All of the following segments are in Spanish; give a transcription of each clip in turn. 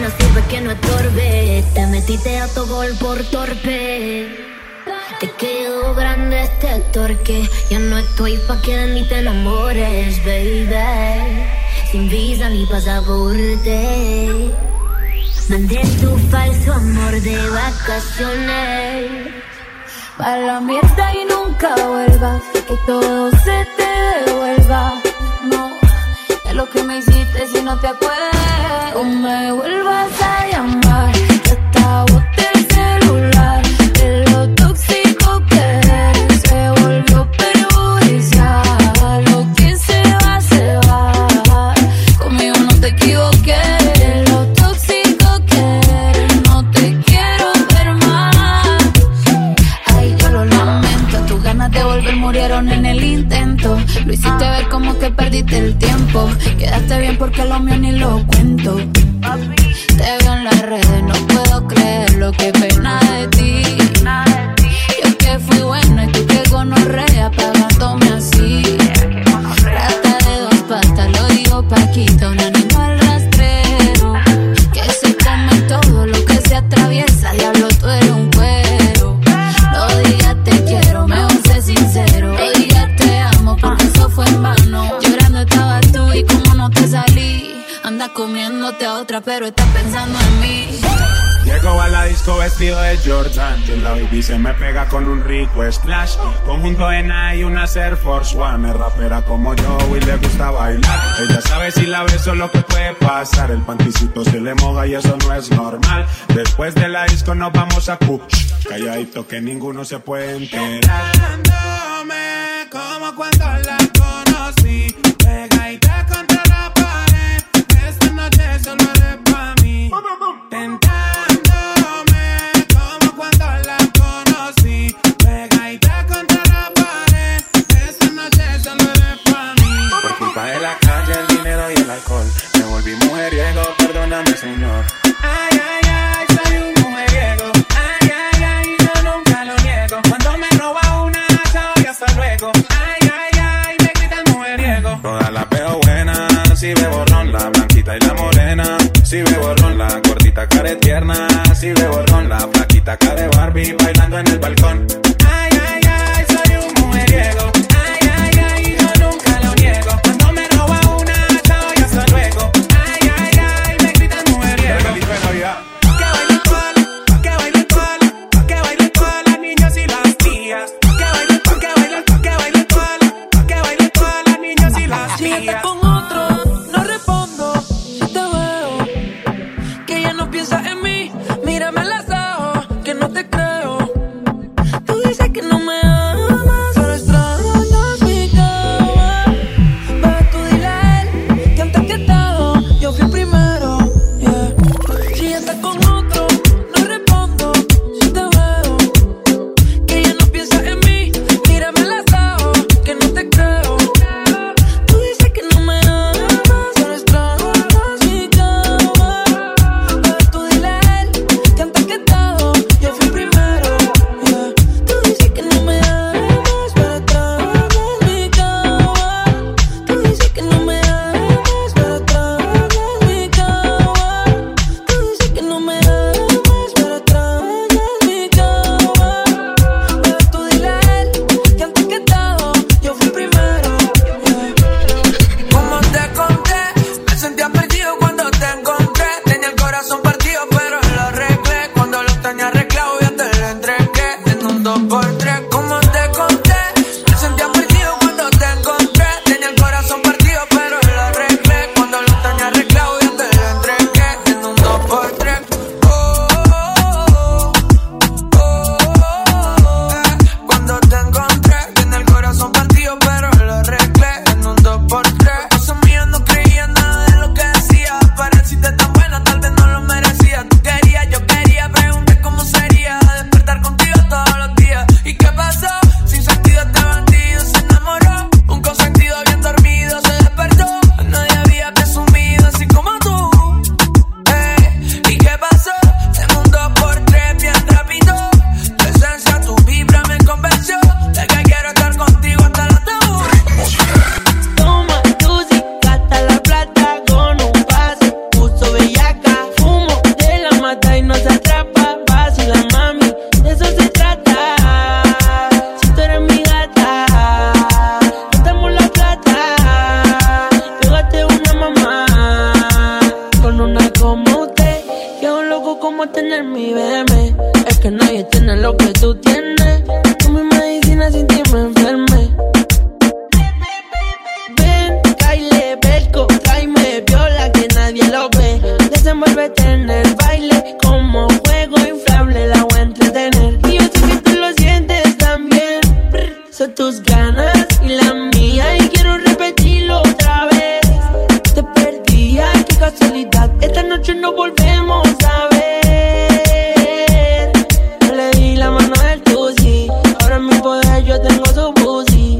no sirve que no estorbe. Te metiste a tu gol por torpe. Te quedó grande este torque. Ya no estoy pa' que de mí te enamores, baby. Sin visa ni pasaporte. Mandé tu falso amor de vacaciones pa' la mierda y nunca vuelvas. Que todo se te devuelva. No, es lo que me hiciste si no te acuerdas. O me vuelvas a llamar. Que hasta boté el celular. De lo tóxico que eres se volvió perjudicial. Lo que se va. Conmigo no te equivoqué. Murieron en el intento. Lo hiciste ver como que perdiste el tiempo. Quedaste bien porque lo mío ni lo cuento. Te veo en las redes, no puedo creerlo. Qué pena de ti. Yo que fui buena y tú que gonorrea pagándome así. Rata de dos patas, lo digo Paquita. Un animal rastrero que se come todo lo que se atraviesa. Diablo, tú eres un cuero. No digas te quiero, mejor sé sincero. No digas te amo porque eso fue en vano. Llorando estabas tú y como no te salí. Andas comiéndote a otra pero estás pensando en mí. Llego a la disco vestido de Jordan. Y la baby se me pega con un rico splash. Conjunto de Nike y una Air Force One. Es rapera como yo y le gusta bailar. Ella sabe si la beso lo que puede pasar. El panticito se le moja y eso no es normal. Después de la disco nos vamos a push. Calladito que ninguno se puede enterar. Tentándome como cuando la conocí. Pegadita contra la pared. Esta noche solo eres pa' mí. Tentándome como cuando la conocí. Pegadita contra la pared. Esta noche solo eres pa' mí. Por culpa de la calle, el dinero y el alcohol me volví mujeriego, perdóname señor. Ay, ay, ay, soy un mujeriego. Ay, ay, ay, yo nunca lo niego. Cuando me roba una, chao y hasta luego. Ay, ay, ay, me gritan mujeriego. Todas las veo buenas, si veo ron, la blanquita y la morena. Si veo ron, la gordita care tierna. Si veo ron, la flaquita care Barbie bailando en el balcón. Ay, ay, ay, soy un mujeriego. Ay, ay, ay, yo nunca lo niego. Cuando me roba una, chao y hasta luego. Ay, ay, ay, me gritan mujeriego. Feliz Navidad. Que bailen todas, que bailen todas, que bailen todas las niñas y las tías. Que bailen, que bailen, que bailen todas, que bailen todas las niñas y las Si estás tías. con otro, no respondo. Si te veo, que ya no piensas en mí. Mírame a los ojos, que no te creo. Tengo tus ganas y la mía y quiero repetirlo otra vez. Te perdí, ay, qué casualidad. Esta noche nos volvemos a ver. No le di la mano del tusi. Ahora en mi poder yo tengo su pussy.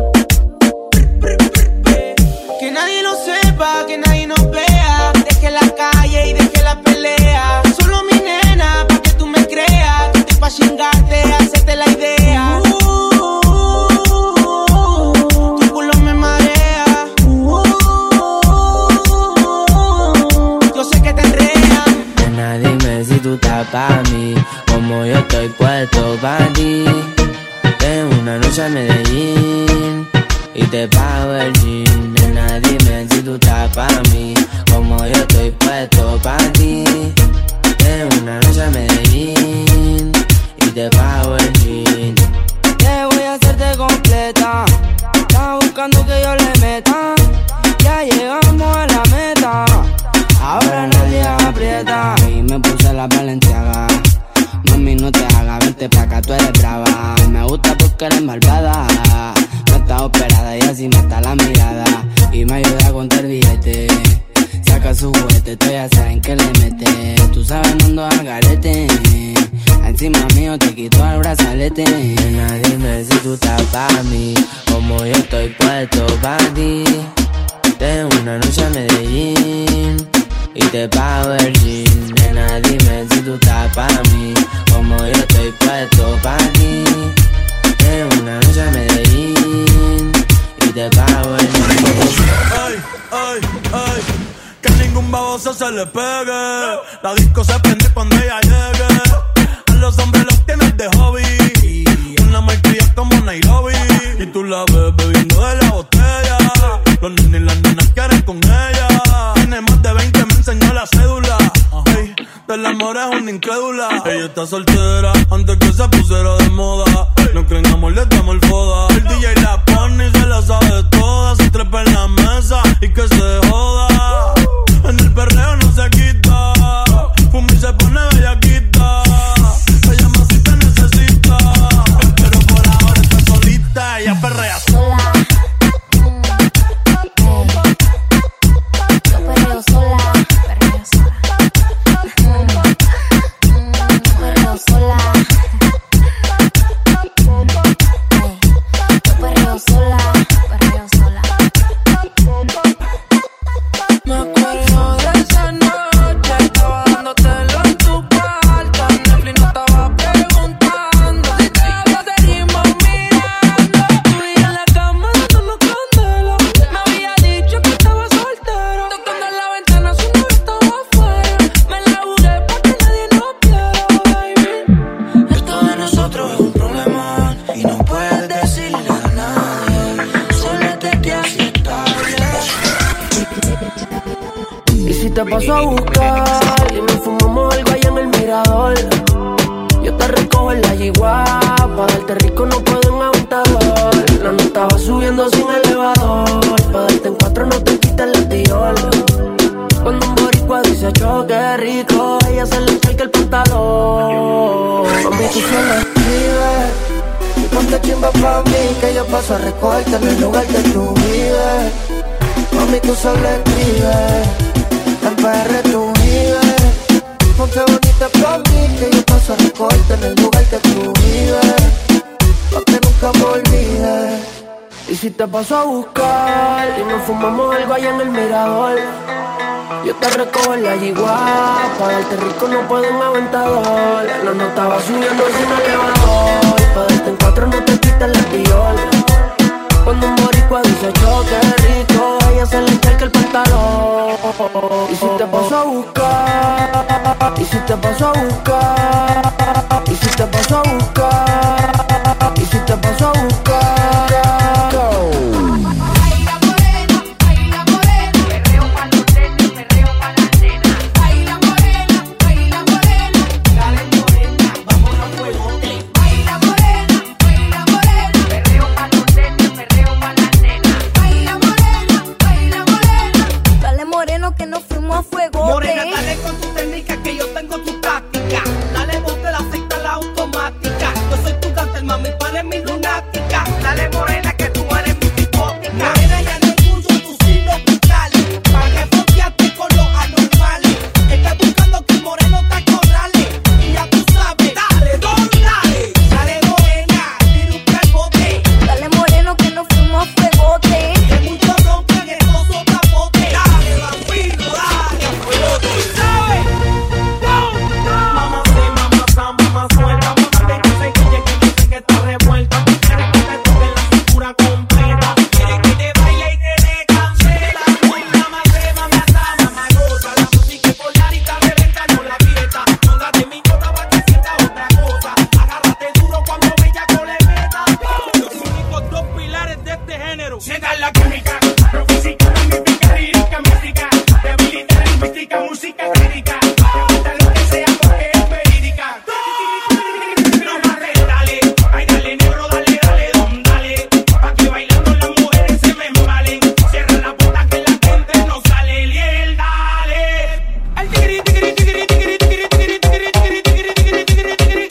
Que nadie lo sepa, que nadie nos vea. Deje la calle y deje la pelea. Solo mi nena, pa' que tú me creas. Que estoy pa' chingarte, hacerte la idea. Tu culo me marea. Yo sé que te enrea. Nena, dime si tú estás pa' mí, como yo estoy puesto pa' ti. Tengo una noche a Medellín y te pago el jean. Nena, dime si tú estás pa' mí, como yo estoy puesto pa' ti. Tengo una noche a Medellín y te pago el jean. Te voy a hacerte completa. Estás buscando que yo le meta. Ya llegamos a la meta. Ahora nadie aprieta. Y me puse la Balenciaga. Mami, no te hagas, vente pa' acá, tú eres brava. Me gusta porque eres malvada. No estás operada y así me está la mirada. Y me ayuda a contar billetes. Saca su juguete, tú ya saben que le mete. Tú sabes, no ando al garete. Encima mío te quito el brazalete. Nena, dime si tú estás pa' mí, como yo estoy puesto pa' ti. Tengo una noche a Medellín y te pago el jean. Nena, dime si tú estás pa' mí, como yo estoy puesto pa' ti. Tengo una noche a Medellín y te pago el jean. Ay, ay, ay, que ningún baboso se le pegue. La disco se prende cuando ella llegue. A los hombres los tienes de hobby. Una malcria como Nairobi. Y tú la ves bebiendo de la botella. Los nenes y las nenas quieren con ella. Tiene más de 20, me enseñó la cédula. Ey, del amor es una incrédula. Ella está soltera antes que se pusiera de moda. No creen amor, le damos el foda. El DJ la pone y se la sabe toda. Se trepa en la mesa y que se joda. En el perreo no se quita. Fumi se pone bellaquita. Se llama si te necesita. Pero por ahora está solita. Ella perrea sola. Te paso a buscar y nos fumamos algo allá en el mirador. Yo te recojo en la yigua, pa' darte rico no puedo en aventador. La nota va subiendo sin elevador, pa' darte en cuatro no te quitas el Dior. Cuando un boricua dice choque rico, ella se le echa el pantalón. Mami, tú solo escribes y ponte chimba pa' mí, que yo paso a recogerte en el lugar que tú vives. Mami, tú solo escribes, en PR tú vives. Ponte bonita pa' mí, que yo paso a recogerte en el lugar que tú vives. Pa' que nunca me olvides. Y si te paso a buscar y nos fumamos algo allá en el mirador, yo te recojo en la yigua, pa' darte rico no puedo en aventador. La nota va subiendo sin elevador, pa' darte en cuatro no te quitas el Dior. Cuando un boricua dice choque rico, ella se le echa el pantalón. Y si te paso a buscar, y si te paso a buscar, y si te paso a buscar, y si te paso a buscar. Que nos fuimos a fuego. Morena, dale con tu técnica que yo tengo tu táctica. género. Sientan la química, astrofísica, magnífica, lírica, mística, debilitar lingüística, música técnica, hasta lo que sea porque es verídica. No mames, dale, ay dale negro, dale, dale, don, dale, pa' que bailando las mujeres se me embalen. Cierra la puerta que la gente no sale, Liel, dale. El tigri, tigri, tigri, tigri, tigri, tigri, tigri, tigri, tigri, tigri, tigri, tigri.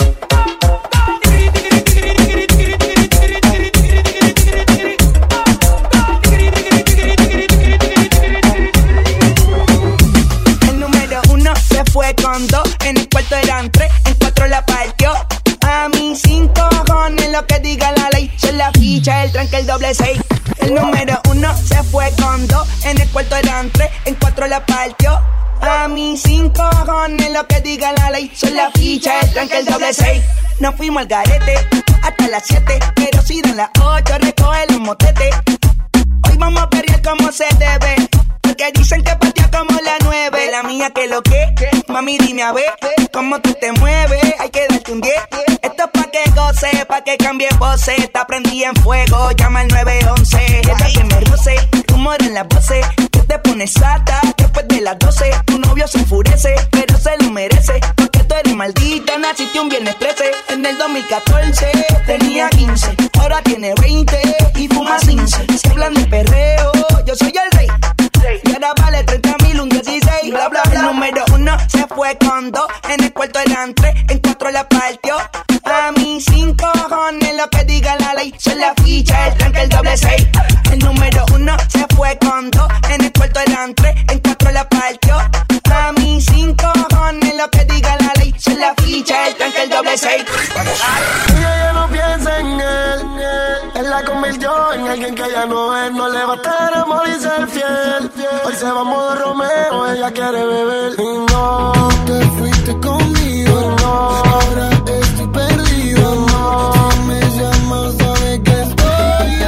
Fue con 2, en el cuarto eran 3, en 4 la partió. A mí 5 cojones lo que diga la ley. Son la ficha, el tranque, el doble 6. El número 1 se fue con 2, en el cuarto eran 3, en 4 la partió. A mí 5 cojones lo que diga la ley. Son la ficha, el tranque, el doble 6. Nos fuimos al garete hasta las 7, pero si dan las 8 recoge los motetes. Hoy vamos a perrear como se debe, porque dicen que patea como la 9. La mía que lo que, mami dime a ver cómo tú te mueves, hay que darte un 10. Esto es pa' que goce, pa' que cambie voces. Está prendida en fuego, llama al 911. Esta que me roce, humor en las voces. Que te pones sata después de las 12. Tu novio se enfurece, pero se lo merece, porque tú eres maldita, naciste un viernes 13. En el 2014 tenía 15, ahora tiene 20 y fuma 15. Si hablan de perreo, yo soy el rey. Y ahora vale 30.000, un 16, bla bla bla. El número 1 se fue con 2, en el cuarto eran 3, en 4 la partió. A mí 5 cojones lo que diga la ley. Son la ficha, el tranque, el doble 6. El número 1 se fue con 2, en el cuarto eran 3, en 4 la partió. A mí 5 cojones lo que diga la ley. Son la ficha, el tranque, el doble 6. Ella ya no piensa en él la convirtió en alguien que ella no es. No le va a estar amor y ser fiel. Hoy se va a modo Romeo, ella quiere beber. Y no, te fuiste conmigo. No, ahora estoy perdido. No, si me llamas, sabes que estoy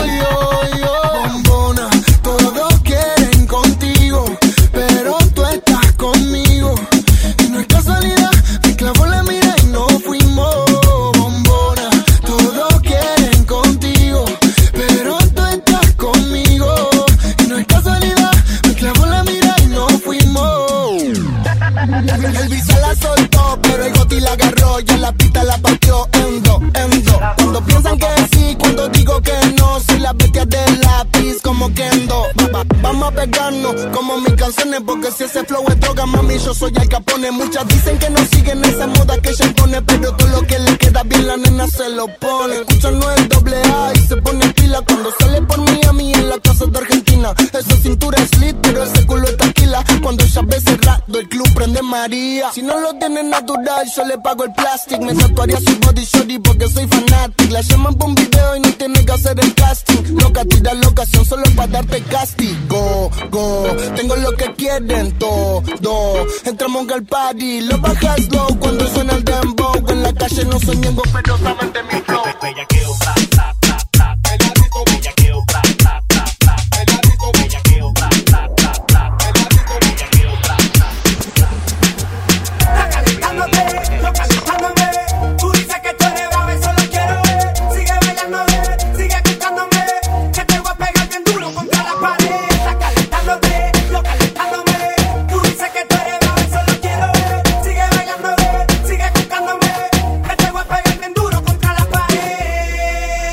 yo. Bombona, todos quieren contigo, pero tú estás conmigo. Y no es casualidad, me clavó la mira y no fuimos. Bombona, todos quieren contigo, pero tú estás conmigo. Y no es casualidad, me clavó la mira y no fuimos. El visa la soltó, pero el goti la agarró. Ya la pista la partió en dos. Cuando piensan que sí, cuando digo que no, soy la bestia del lápiz como Kendo. Vamos a pegarnos como mis canciones, porque si ese flow es droga, mami, yo soy Al Capone. Muchas dicen que no siguen esa moda que ella impone, pero todo lo que le queda bien la nena se lo pone. Escuchan no es doble A y se pone en pila cuando sale por Miami en la casa de Argentina. Esa cintura es lit, pero ese culo es tequila. Cuando ella ve cerrado, el club prende María. Si no lo tiene natural, yo le pago el plastic. Me tatuaría su body shorty porque soy fanatic. La llaman por un video y no tiene que hacer el casting. Loca, tira la ocasión solo para darte castigo. Tengo lo que quieren todo. Entramos al party, lo bajas low cuando suena el dembow. En la calle no soy ñengo, pero saben de mi flow. Bellaqueo, bla, bla, bla, bla. El ático, bellaqueo, bla, bla, bla, bla. El ático, bellaqueo, bla, bla, bla, bla. El ático, bellaqueo, bla, bla, bla. Está calentándote, yo calentándome. Tú dices que tú eres brava, eso lo quiero ver. Sigue bailando, sigue escuchándome. Que te voy a pegar bien duro contra la pared. Está calentándote, yo calentándome. Tú dices que tú eres brava, eso lo quiero ver. Sigue bailando, sigue escuchándome. Que te voy a pegar bien duro contra la pared.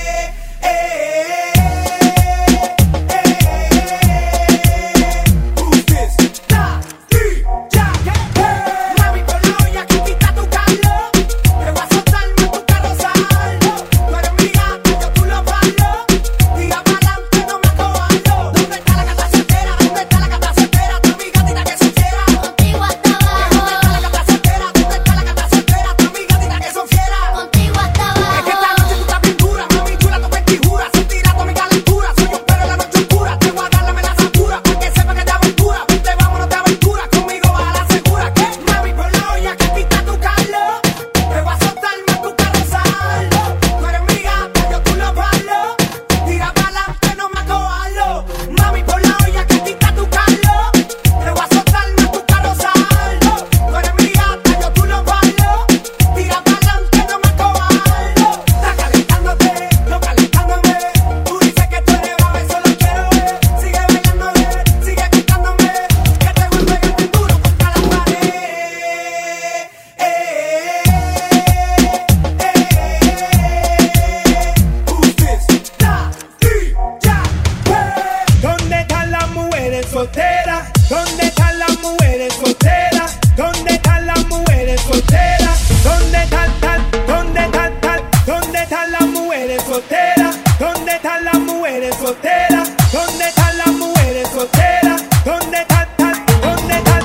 solteras? ¿Dónde están las mujeres solteras? ¿Dónde están las mujeres solteras? ¿Dónde están, dónde están, dónde están las mujeres solteras? ¿Dónde están las mujeres solteras? ¿Dónde están las mujeres solteras? ¿Dónde están, dónde están,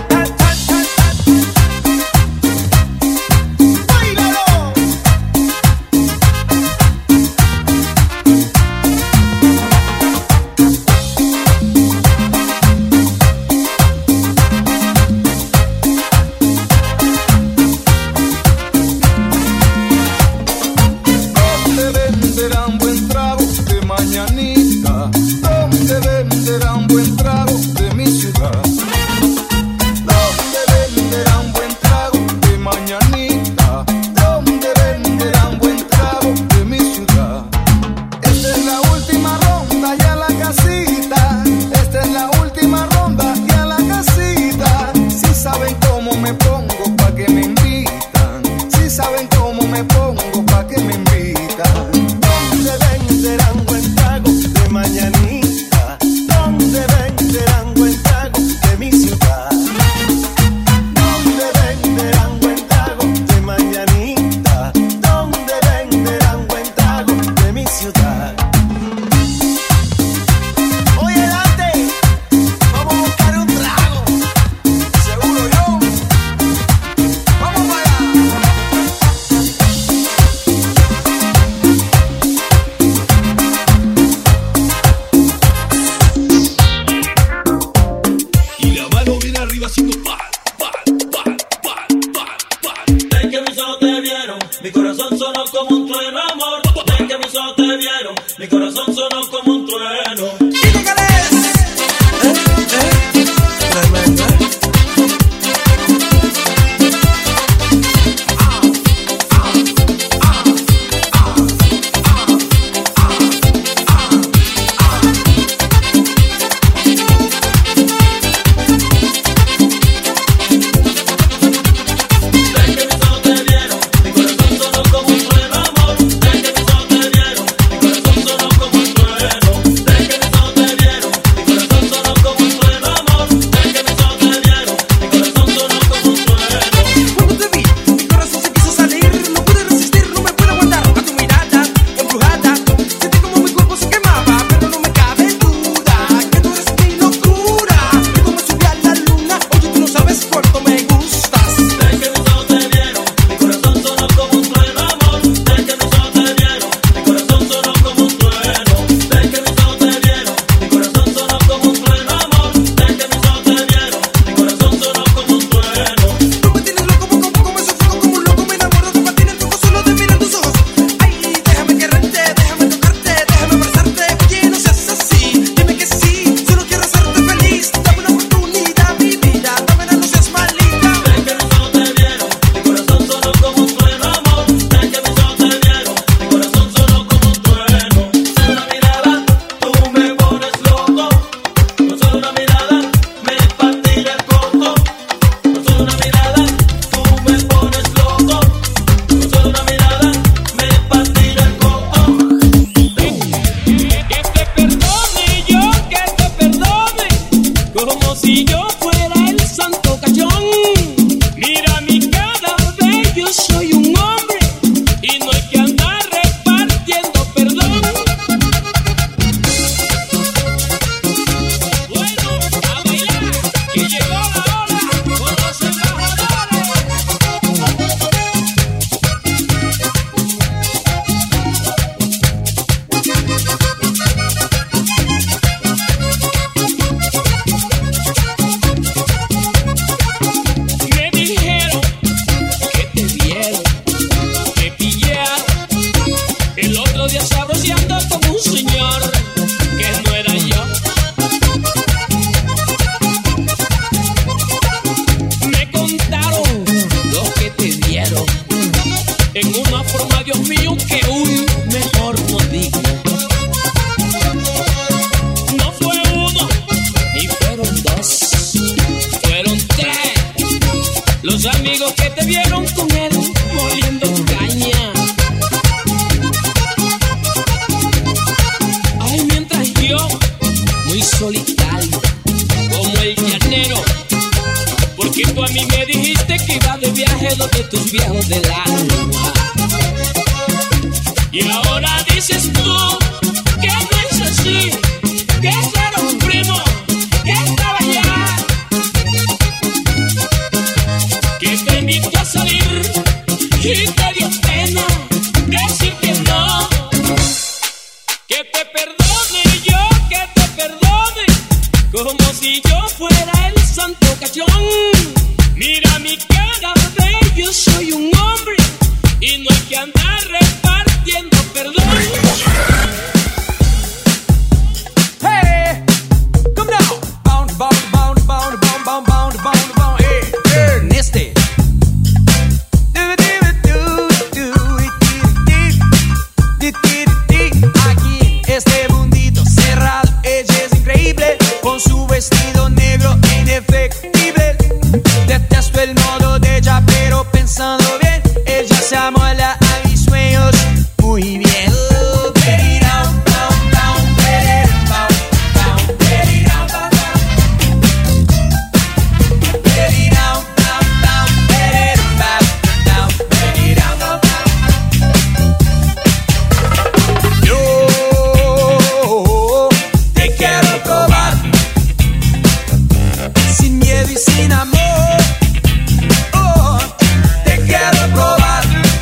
solitario, como a mí me dijiste que iba de viaje donde tus viejos del alma. Y ahora dices tú que no es así, que era un primo que estaba allá, que te invitó a salir y te dio pena decir que no. Que te perdone yo, que te perdone, como si yo fuera el santo cachón. Mira mi cara, ve, yo soy un hombre y no hay que andar repartiendo perdón. Hey, come now, bound, bound, bound, bound, bound, bound, bound, bound, bound, hey, Neste. Aquí en este mundito cerrado, ella es increíble, con su vestido negro e indefectible. Detesto el modo de ella, pero pensando bien, ella se amola a mis sueños muy bien. Sin amor, oh, te quiero probar.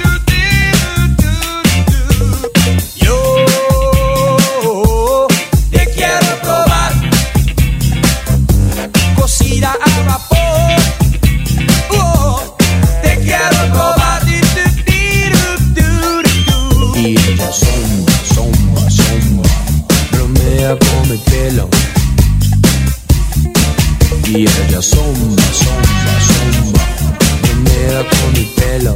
Yo te quiero probar. Cocida a vapor, oh, te quiero probar. Y ella sombra, bromea con mi pelo. Y ella sombra, bromea con mi pelo.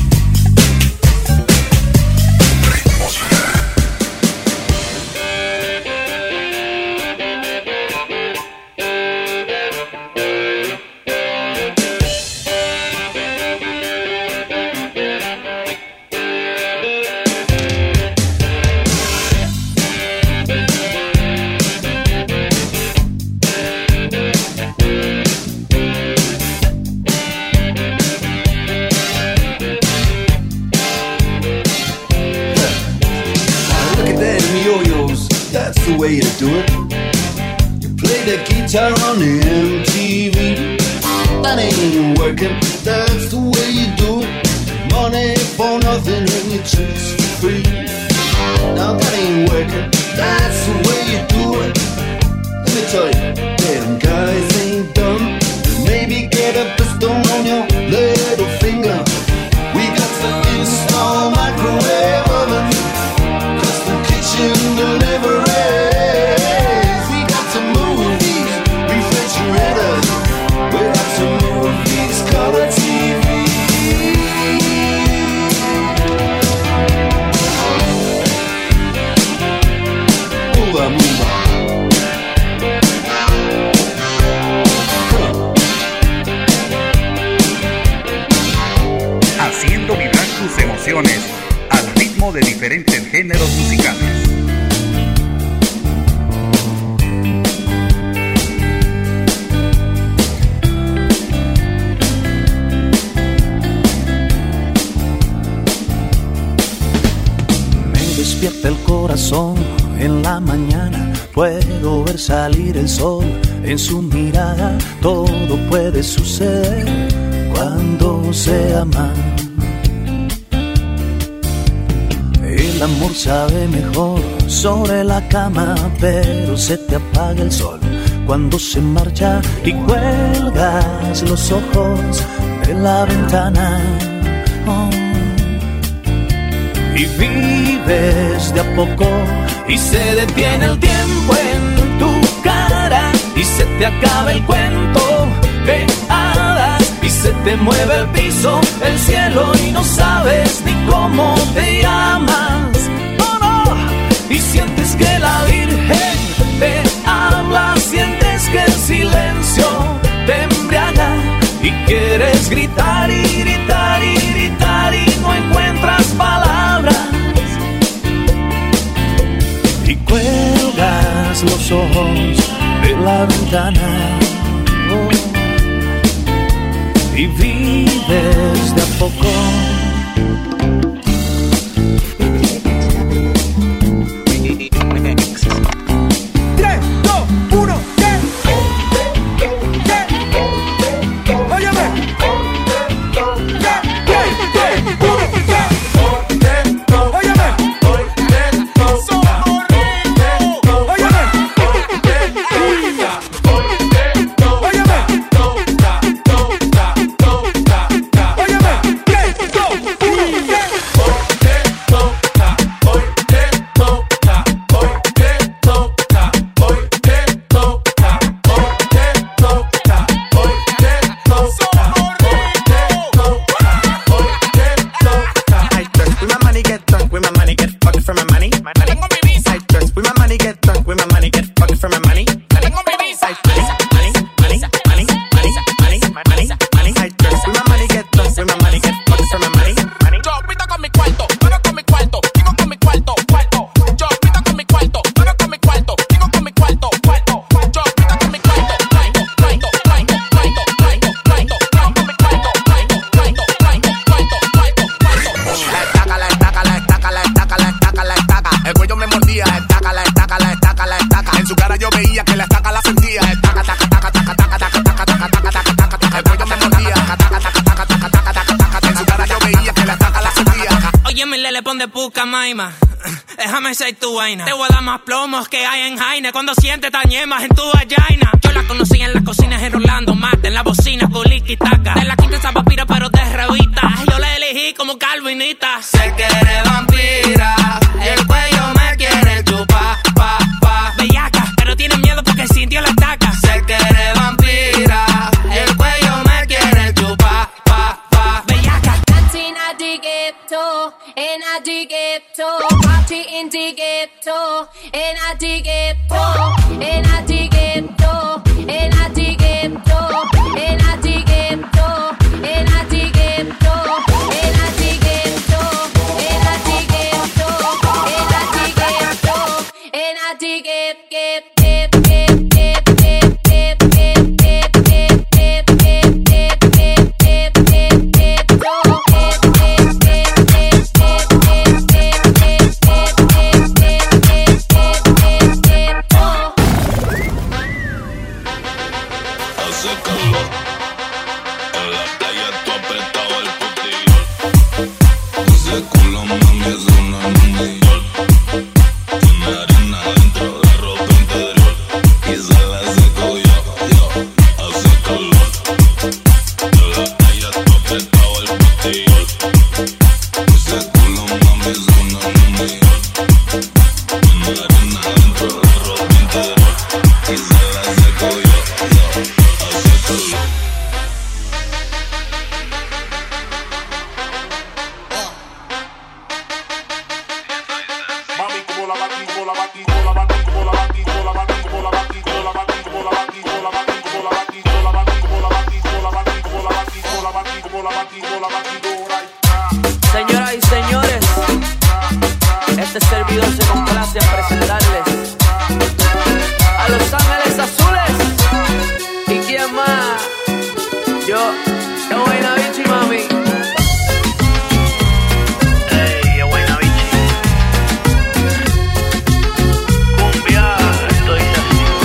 Way to do it. You play the guitar on the MTV. That ain't working. That's the way you do it. Money for nothing and you chase for free. Now that ain't working. That's the way you do it. Let me tell you, damn guys ain't dumb. Maybe get a pistol on your little finger. We got to install microwave oven, custom kitchen delivery. Haciendo vibrar tus emociones al ritmo de diferentes géneros musicales. Me despierta el corazón en la mañana, puedo ver salir el sol en su mirada. Todo puede suceder cuando se aman. El amor sabe mejor sobre la cama, pero se te apaga el sol cuando se marcha y cuelgas los ojos de la ventana. Oh. Y vives de a poco y se detiene el tiempo en tu cara y se te acaba el cuento de hadas y se te mueve el piso, el cielo y no sabes ni cómo te llamas. Oh, no. Y sientes que la Virgen te habla, sientes que el silencio te embriaga y quieres gritar y gritar y gritar y no encuentras palabras y cuelgas los ojos de la ventana. Oh. y vives de a poco. 3, 2, 1, déjame ser tu vaina. Te voy a dar más plomos que hay en Jaina. Cuando sientes tañemas en tu vagina. Yo la conocí en las cocinas en Rolando Mate, en la bocina, Buliki Taca. De la quinta esa papira pero de revista. Yo la elegí como calvinita. Sé que eres vampira, el cuello me quiere chupar, pa, pa. Bellaca, pero tiene miedo porque sintió la estaca. Sé que eres vampira, el cuello me quiere chupar, pa, pa. Bellaca. And I dig it too. Party in dig it too. And I dig it too. And I dig it too. And I dig it too. And I dig it too. And I dig it too. And I dig it too. And I dig it too. And I dig it too. And I dig it, Señoras y señores, este servidor se complace en presentarles a Los Ángeles Azules. ¿Y quién más? Yo, Guaynabichi, mami. Ey, Guaynabichi. Cumbia, esto dice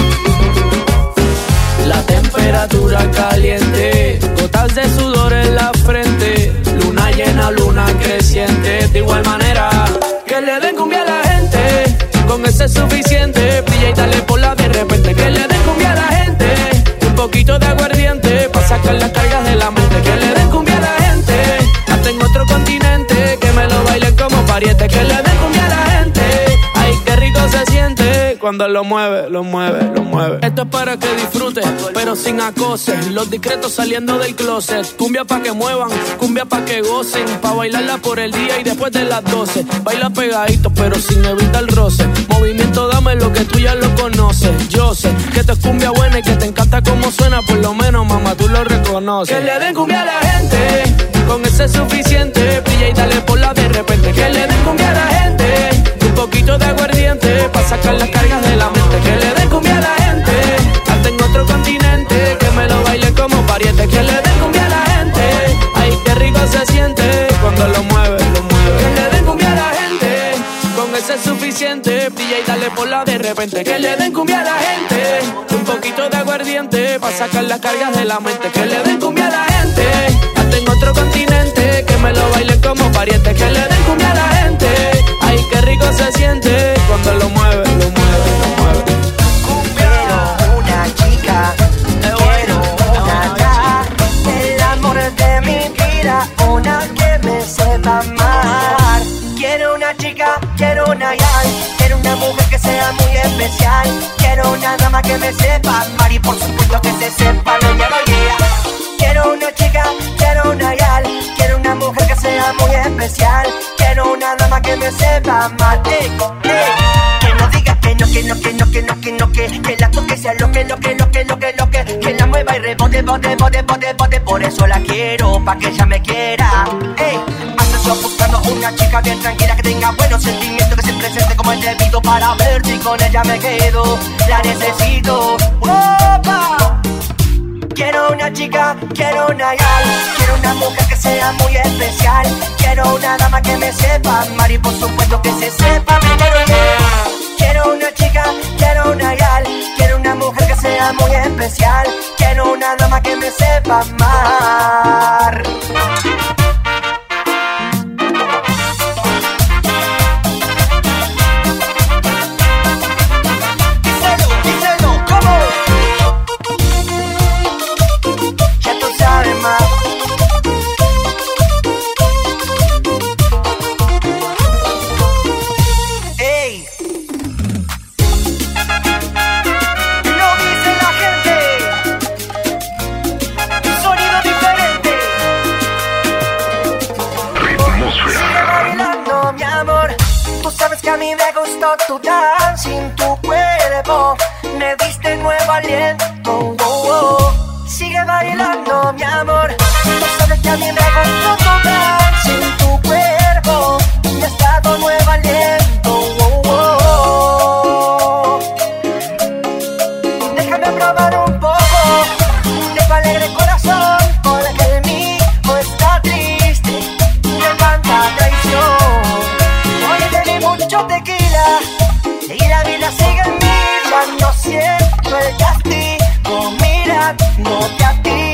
así. La temperatura caliente, gotas de sudor en la frente, luna llena, luna creciente. De igual manera que le den cumbia a la gente, con ese es suficiente. Brilla y dale por la de repente. Que le den cumbia a la gente, un poquito de aguardiente pa' sacar las cargas de la mente. Que le den cumbia a la gente, hasta en otro continente, que me lo bailen como pariente. Que le den cumbia a la gente, ay qué rico se siente cuando lo mueve, lo mueve, lo mueve. Esto es para que disfrutes, pero sin acoses. Los discretos saliendo del closet. Cumbia pa' que muevan, cumbia pa' que gocen, pa' bailarla por el día y después de las 12. Baila pegadito, pero sin evitar el roce. Movimiento, dame lo que tú ya lo conoces. Yo sé que esto es cumbia buena y que te encanta cómo suena. Por lo menos, mamá, tú lo reconoces. Que le den cumbia a la gente, con ese es suficiente. Brilla y dale por la de repente. Que le den cumbia a la gente, un poquito de aguardiente pa' sacar las cargas de la mente. Que le den cumbia a la gente, hasta en otro continente, que me lo bailen como pariente. Que le den cumbia a la gente, repente. Que le den cumbia a la gente, un poquito de aguardiente pa' sacar las cargas de la mente. Que le den cumbia a la gente, hasta en otro continente, que me lo bailen como pariente. Que le den cumbia a la gente, ay qué rico se siente cuando lo mueve, lo mueve, lo mueve. Quiero una chica, quiero una ya, el amor de mi vida, una que me sepa amar. Quiero una chica, quiero una yal, quiero una mujer que sea muy especial. Quiero una dama que me sepa amar y por supuesto que se sepa lo que quiero una chica, quiero una yal, quiero una mujer que sea muy especial. Quiero una dama que me sepa amar. Que no diga que no, que no, que no, que no, que no, que la toque sea lo que la mueva y rebote, bote, bote, bote, bote. Por eso la quiero, pa' que ella me quiera. Ando yo buscando una chica bien tranquila, que tenga buenos sentimientos, que se presente como es debido, para ver si con ella me quedo. La necesito. ¡Opa! Quiero una chica, quiero una yal, quiero una mujer que sea muy especial. Quiero una dama que me sepa amar y por supuesto que se sepa me querer. Quiero una chica, quiero una yal, quiero una mujer que sea muy especial. Quiero una dama que me sepa amar. A mí me gustó tu dancing, tu cuerpo, me diste nuevo aliento. Sigue bailando, mi amor. Tú sabes que a mí me gustó tu dancing, tu cuerpo, me has dado nuevo aliento. Déjame probar un poco de tu alegre corazón, porque el mío está triste, me manda traición. Mucho tequila y la vida sigue en mí. Ya no siento el castigo mirándote a ti.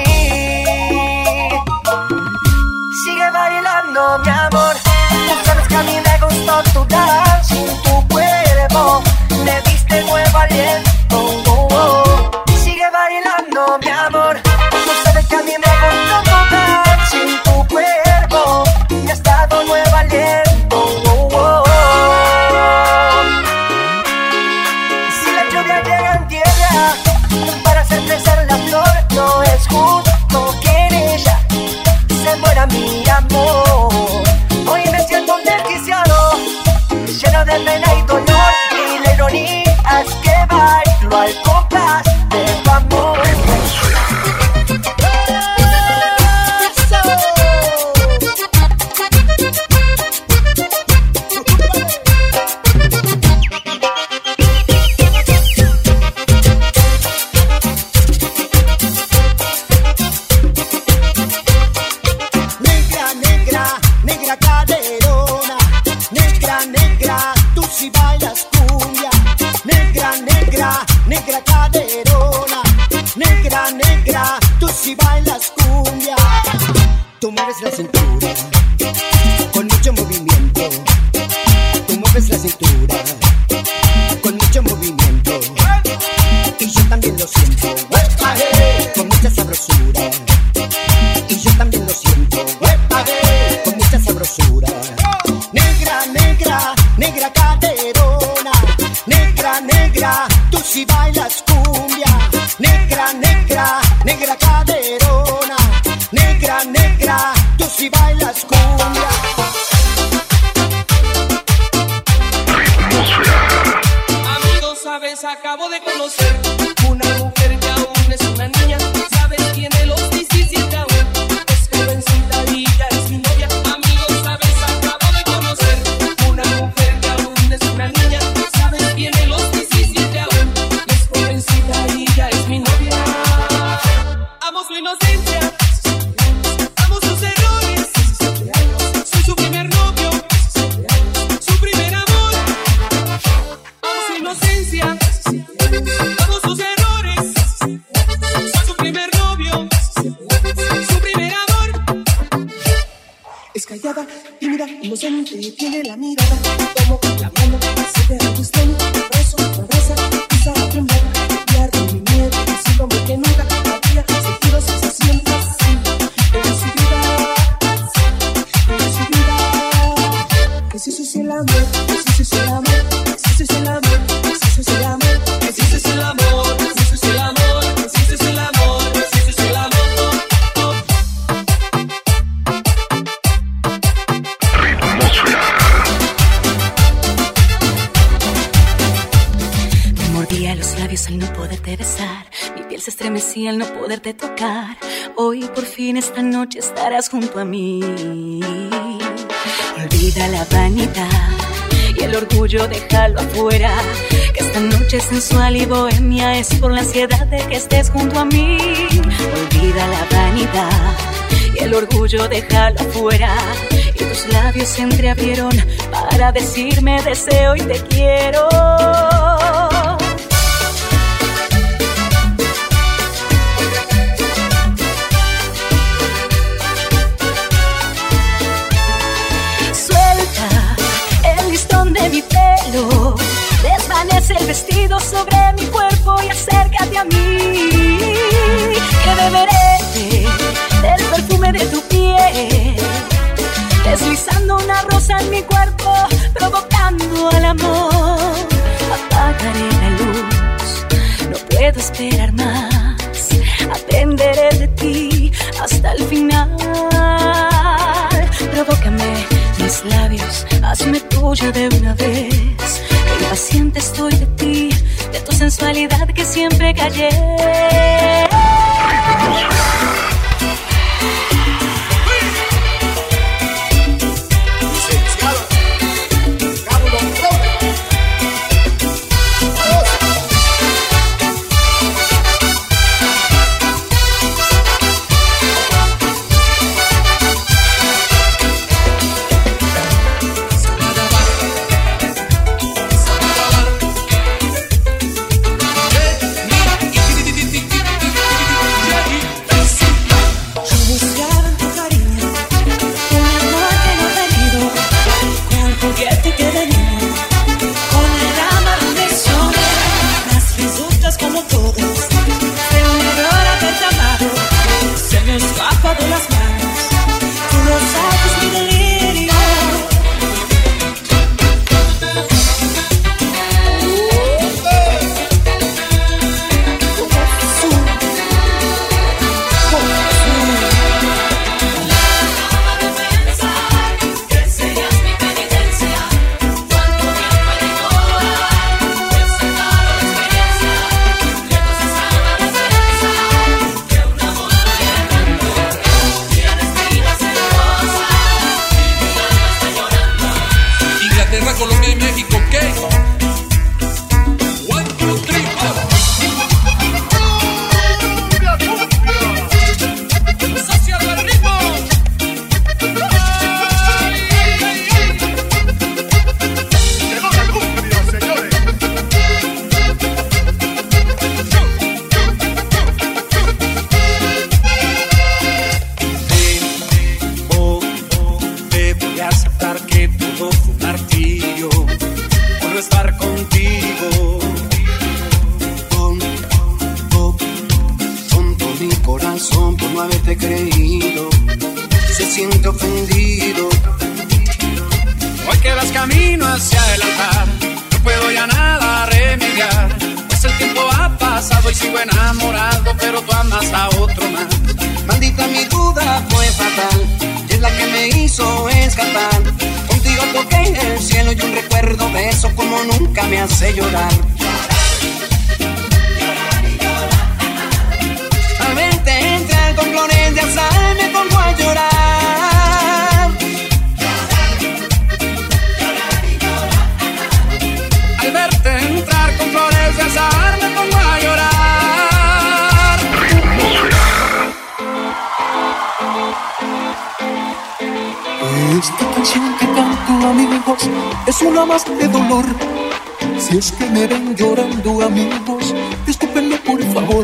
Sigue bailando, mi amor. Tú sabes que a mí me gustó tu dancing, tu cuerpo, me diste nuevo aliento. Sigue bailando, mi amor. Tú sabes que a mí me gustó tu dancing, tu cuerpo, me has dado nuevo aliento. Para hacer crecer la flor, no es justo que en ella se muera mi amor. Hoy me siento desquiciado, lleno de pena y dolor, y la ironía es que bailo al compás de tu amor. Negra caderona, negra, negra, tú si bailas cumbia. Tú mueves la cintura con mucho movimiento. Tú mueves la cintura con mucho movimiento. Y yo también lo siento, con mucha sabrosura. Y yo también lo siento, con mucha sabrosura. Negra, negra, negra caderona, negra, negra, tú si bailas cumbia. Negra, negra, negra caderona, negra, negra, tú si bailas cumbia. Amigos, sabes, acabo de conocer una mujer que aún es una niña. Sabes, tiene los 17 aún, es jovencita y ya es mi novia. Amigos, sabes, acabo de conocer una mujer que aún es una niña. Sabes, tiene los 17 aún, es jovencita y ya es mi novia. Amo su inocencia, amo sus errores, soy su primer novio, su primer amor. Amo su inocencia, inocente tiene la mirada. Tomo la mano, se te ajusta, beso, abraza, empieza a temblar. Pierde mi miedo, siento que nunca había sentido sensación así. En su vida, que si eso es el amor, que si eso es el amor, que si eso es el amor, que si eso es el amor, que si eso es el amor, que si eso es el amor, que si eso es el amor, que si eso es el amor. Me mordía los labios al no poderte besar, mi piel se estremecía al no poderte tocar. Hoy por fin esta noche estarás junto a mí. Olvida la vanidad y el orgullo, déjalo afuera, que esta noche sensual y bohemia es por la ansiedad de que estés junto a mí. Olvida la vanidad y el orgullo, déjalo afuera, y tus labios se entreabrieron para decirme deseo y te quiero. De mi pelo, desvanece el vestido sobre mi cuerpo y acércate a mí, que beberé del perfume de tu piel, deslizando una rosa en mi cuerpo, provocando al amor. Apagaré la luz, no puedo esperar más, aprenderé de ti hasta el final. Provócame mis labios, hazme tuya de una vez, que impaciente estoy de ti, de tu sensualidad que siempre callé. Esta canción que canto, amigos, es una más de dolor. Si es que me ven llorando, amigos, discúlpenme por favor.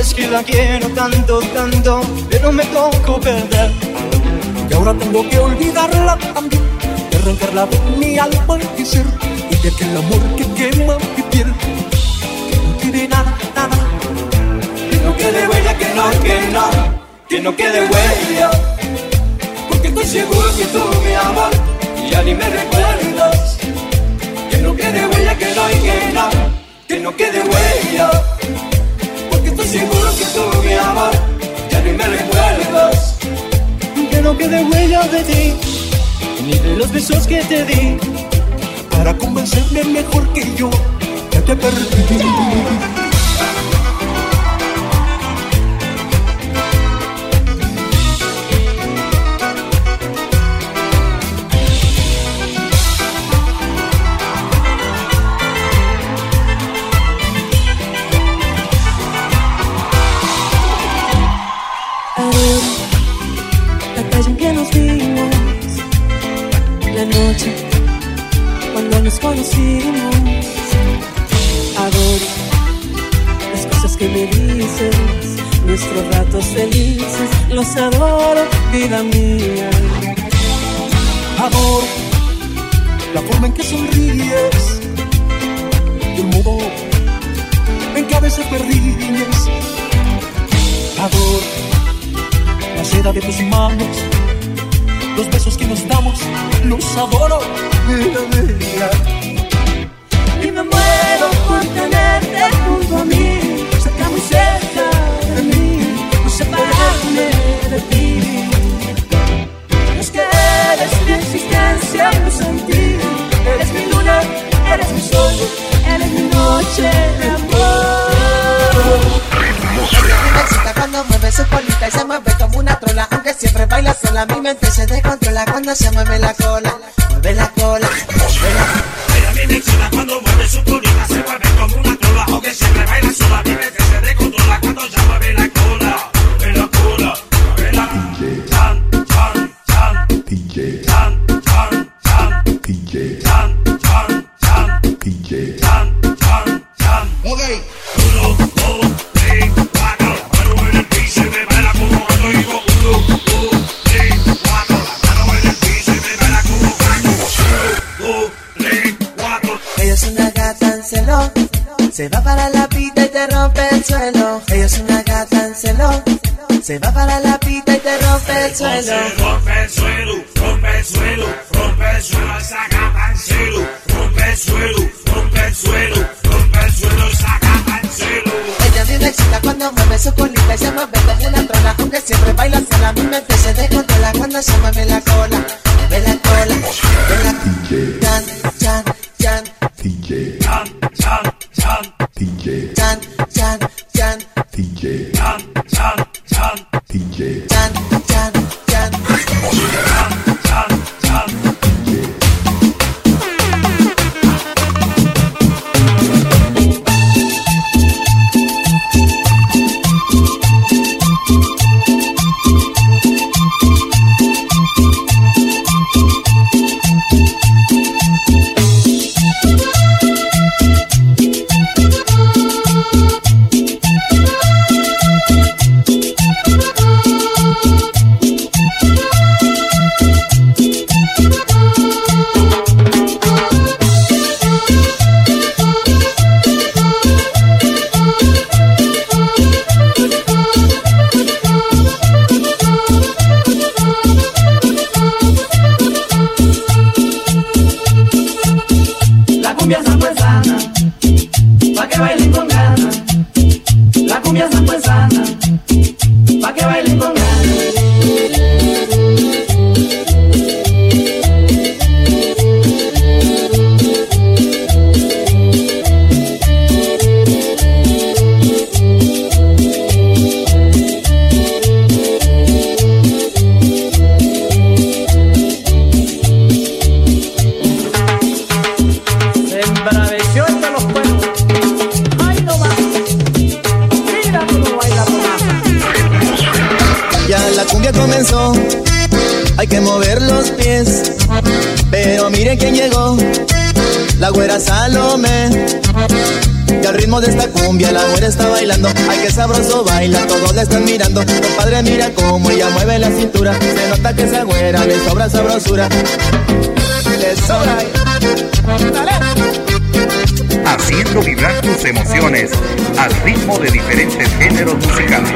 es que la quiero tanto, tanto, pero me tocó perder. Y ahora tengo que olvidarla también, de arrancarla de mi alma y ser, y de aquel amor que quema mi piel. Que no quede nada, nada. Que no quede huella, que no quede huella. Porque estoy seguro que tú, mi amor, ya ni me recuerdas. Que no quede huella, que no quede huella. Porque estoy seguro que tú, mi amor, ya ni me recuerdas. Que no quede huella de ti, ni de los besos que te di, para convencerme mejor que yo, que te perdí. Cuando nos conocimos, adoro las cosas que me dices, nuestros ratos felices, los adoro, vida mía. Adoro la forma en que sonríes, el modo en que a veces me ríes. Adoro la seda de tus manos, los besos que nos damos, los adoro, vida mía. Y me muero por tenerte junto a mí, cerca muy cerca de mí, no separarme de ti. Es que eres mi existencia y mi sentir, eres mi luna, eres mi sol, eres mi noche de amor. Me excita cuando mueve su colita y se mueve como una trola, aunque siempre baila sola, mi mente se descontrola cuando se mueve la cola, mueve la cola, mueve la cola. Ella me excita cuando mueve su colita, se mueve como una trola, aunque siempre baila sola, mi mente se descontrola cuando se mueve la cola, mueve la cola, mueve la chan, chan, chan, PJ, chan, chan, chan, PJ, chan, chan, chan, PJ, chan, chan, chan. Okay. 1, 2, 3, 4, mano en el piso y me baila como cuando digo 1, 2, 3, 4, mano en el piso y me baila como cuando 1, 2, 3, 4. Ella es una gata en celo, se va para la pita y te rompe el suelo. Ella es una gata en celo, se va para la pita y te rompe el suelo. Rompe el suelo, rompe el suelo, rompe el suelo, esa gata en celo, rompe el suelo, rompe el suelo, rompe el suelo, esa gata en celo. Ella me excita cuando mueve su colita y se mueve como una trola, aunque siempre baila sola, mi mente se descontrola cuando se mueve la cola, mueve la cola, mueve la cola. Chan, chan, chan, PJ, chan, chan, chan, PJ, chan, chan, chan, PJ, chan, chan, chan, PJ, chan, chan, chan, chan, chan, chan. Hay que mover los pies, pero mire quién llegó, la güera Salomé. Y al ritmo de esta cumbia la mujer está bailando. Ay, qué sabroso baila, todos la están mirando. Compadre, mira cómo ella mueve la cintura. Se nota que esa güera le sobra sabrosura. Le sobra. Dale. Haciendo vibrar tus emociones al ritmo de diferentes géneros musicales.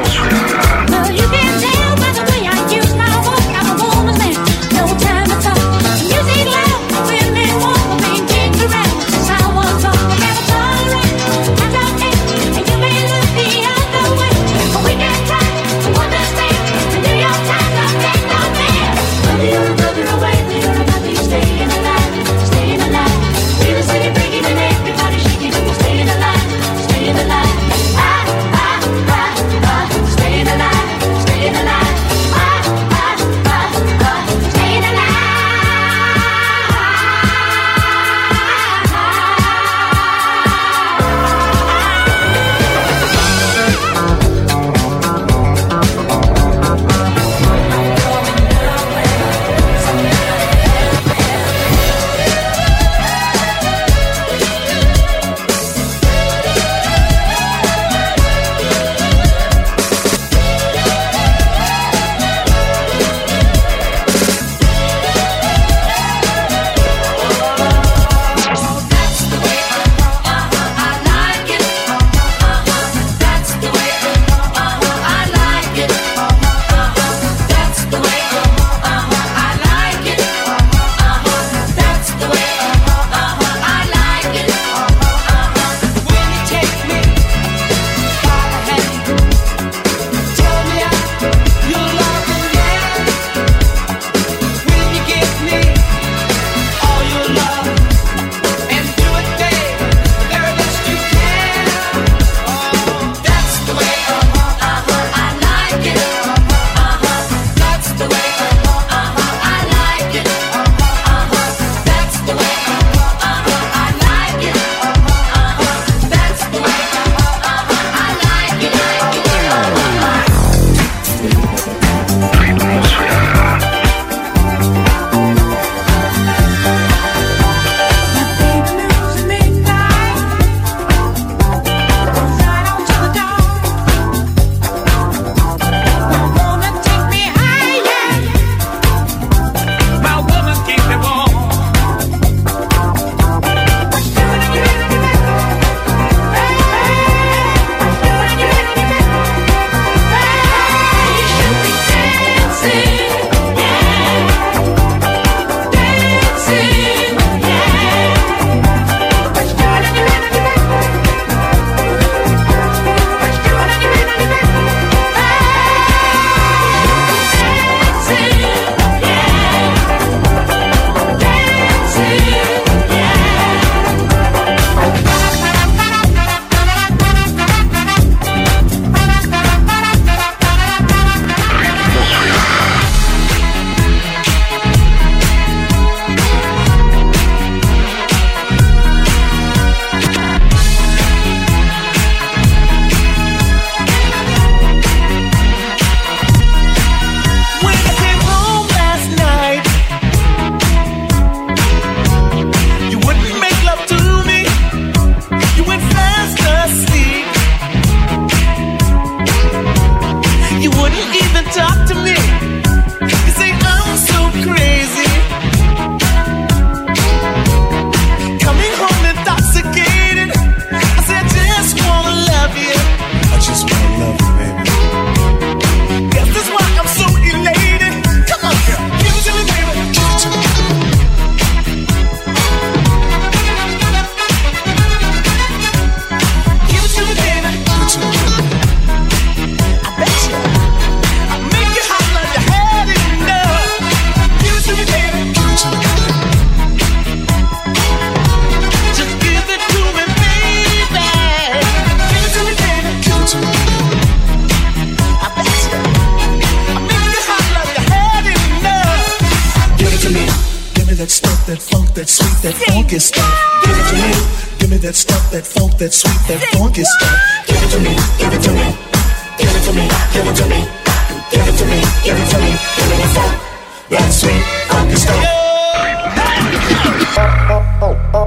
that funk, that sweet, that funky stuff. Give it to me. Give me that stuff, that funk, that sweet, that funky stuff. Give it to me. Give it to me. Give it to me. Give it to me. Give it to me. Give it to me. Give me that funk, that sweet, funky stuff.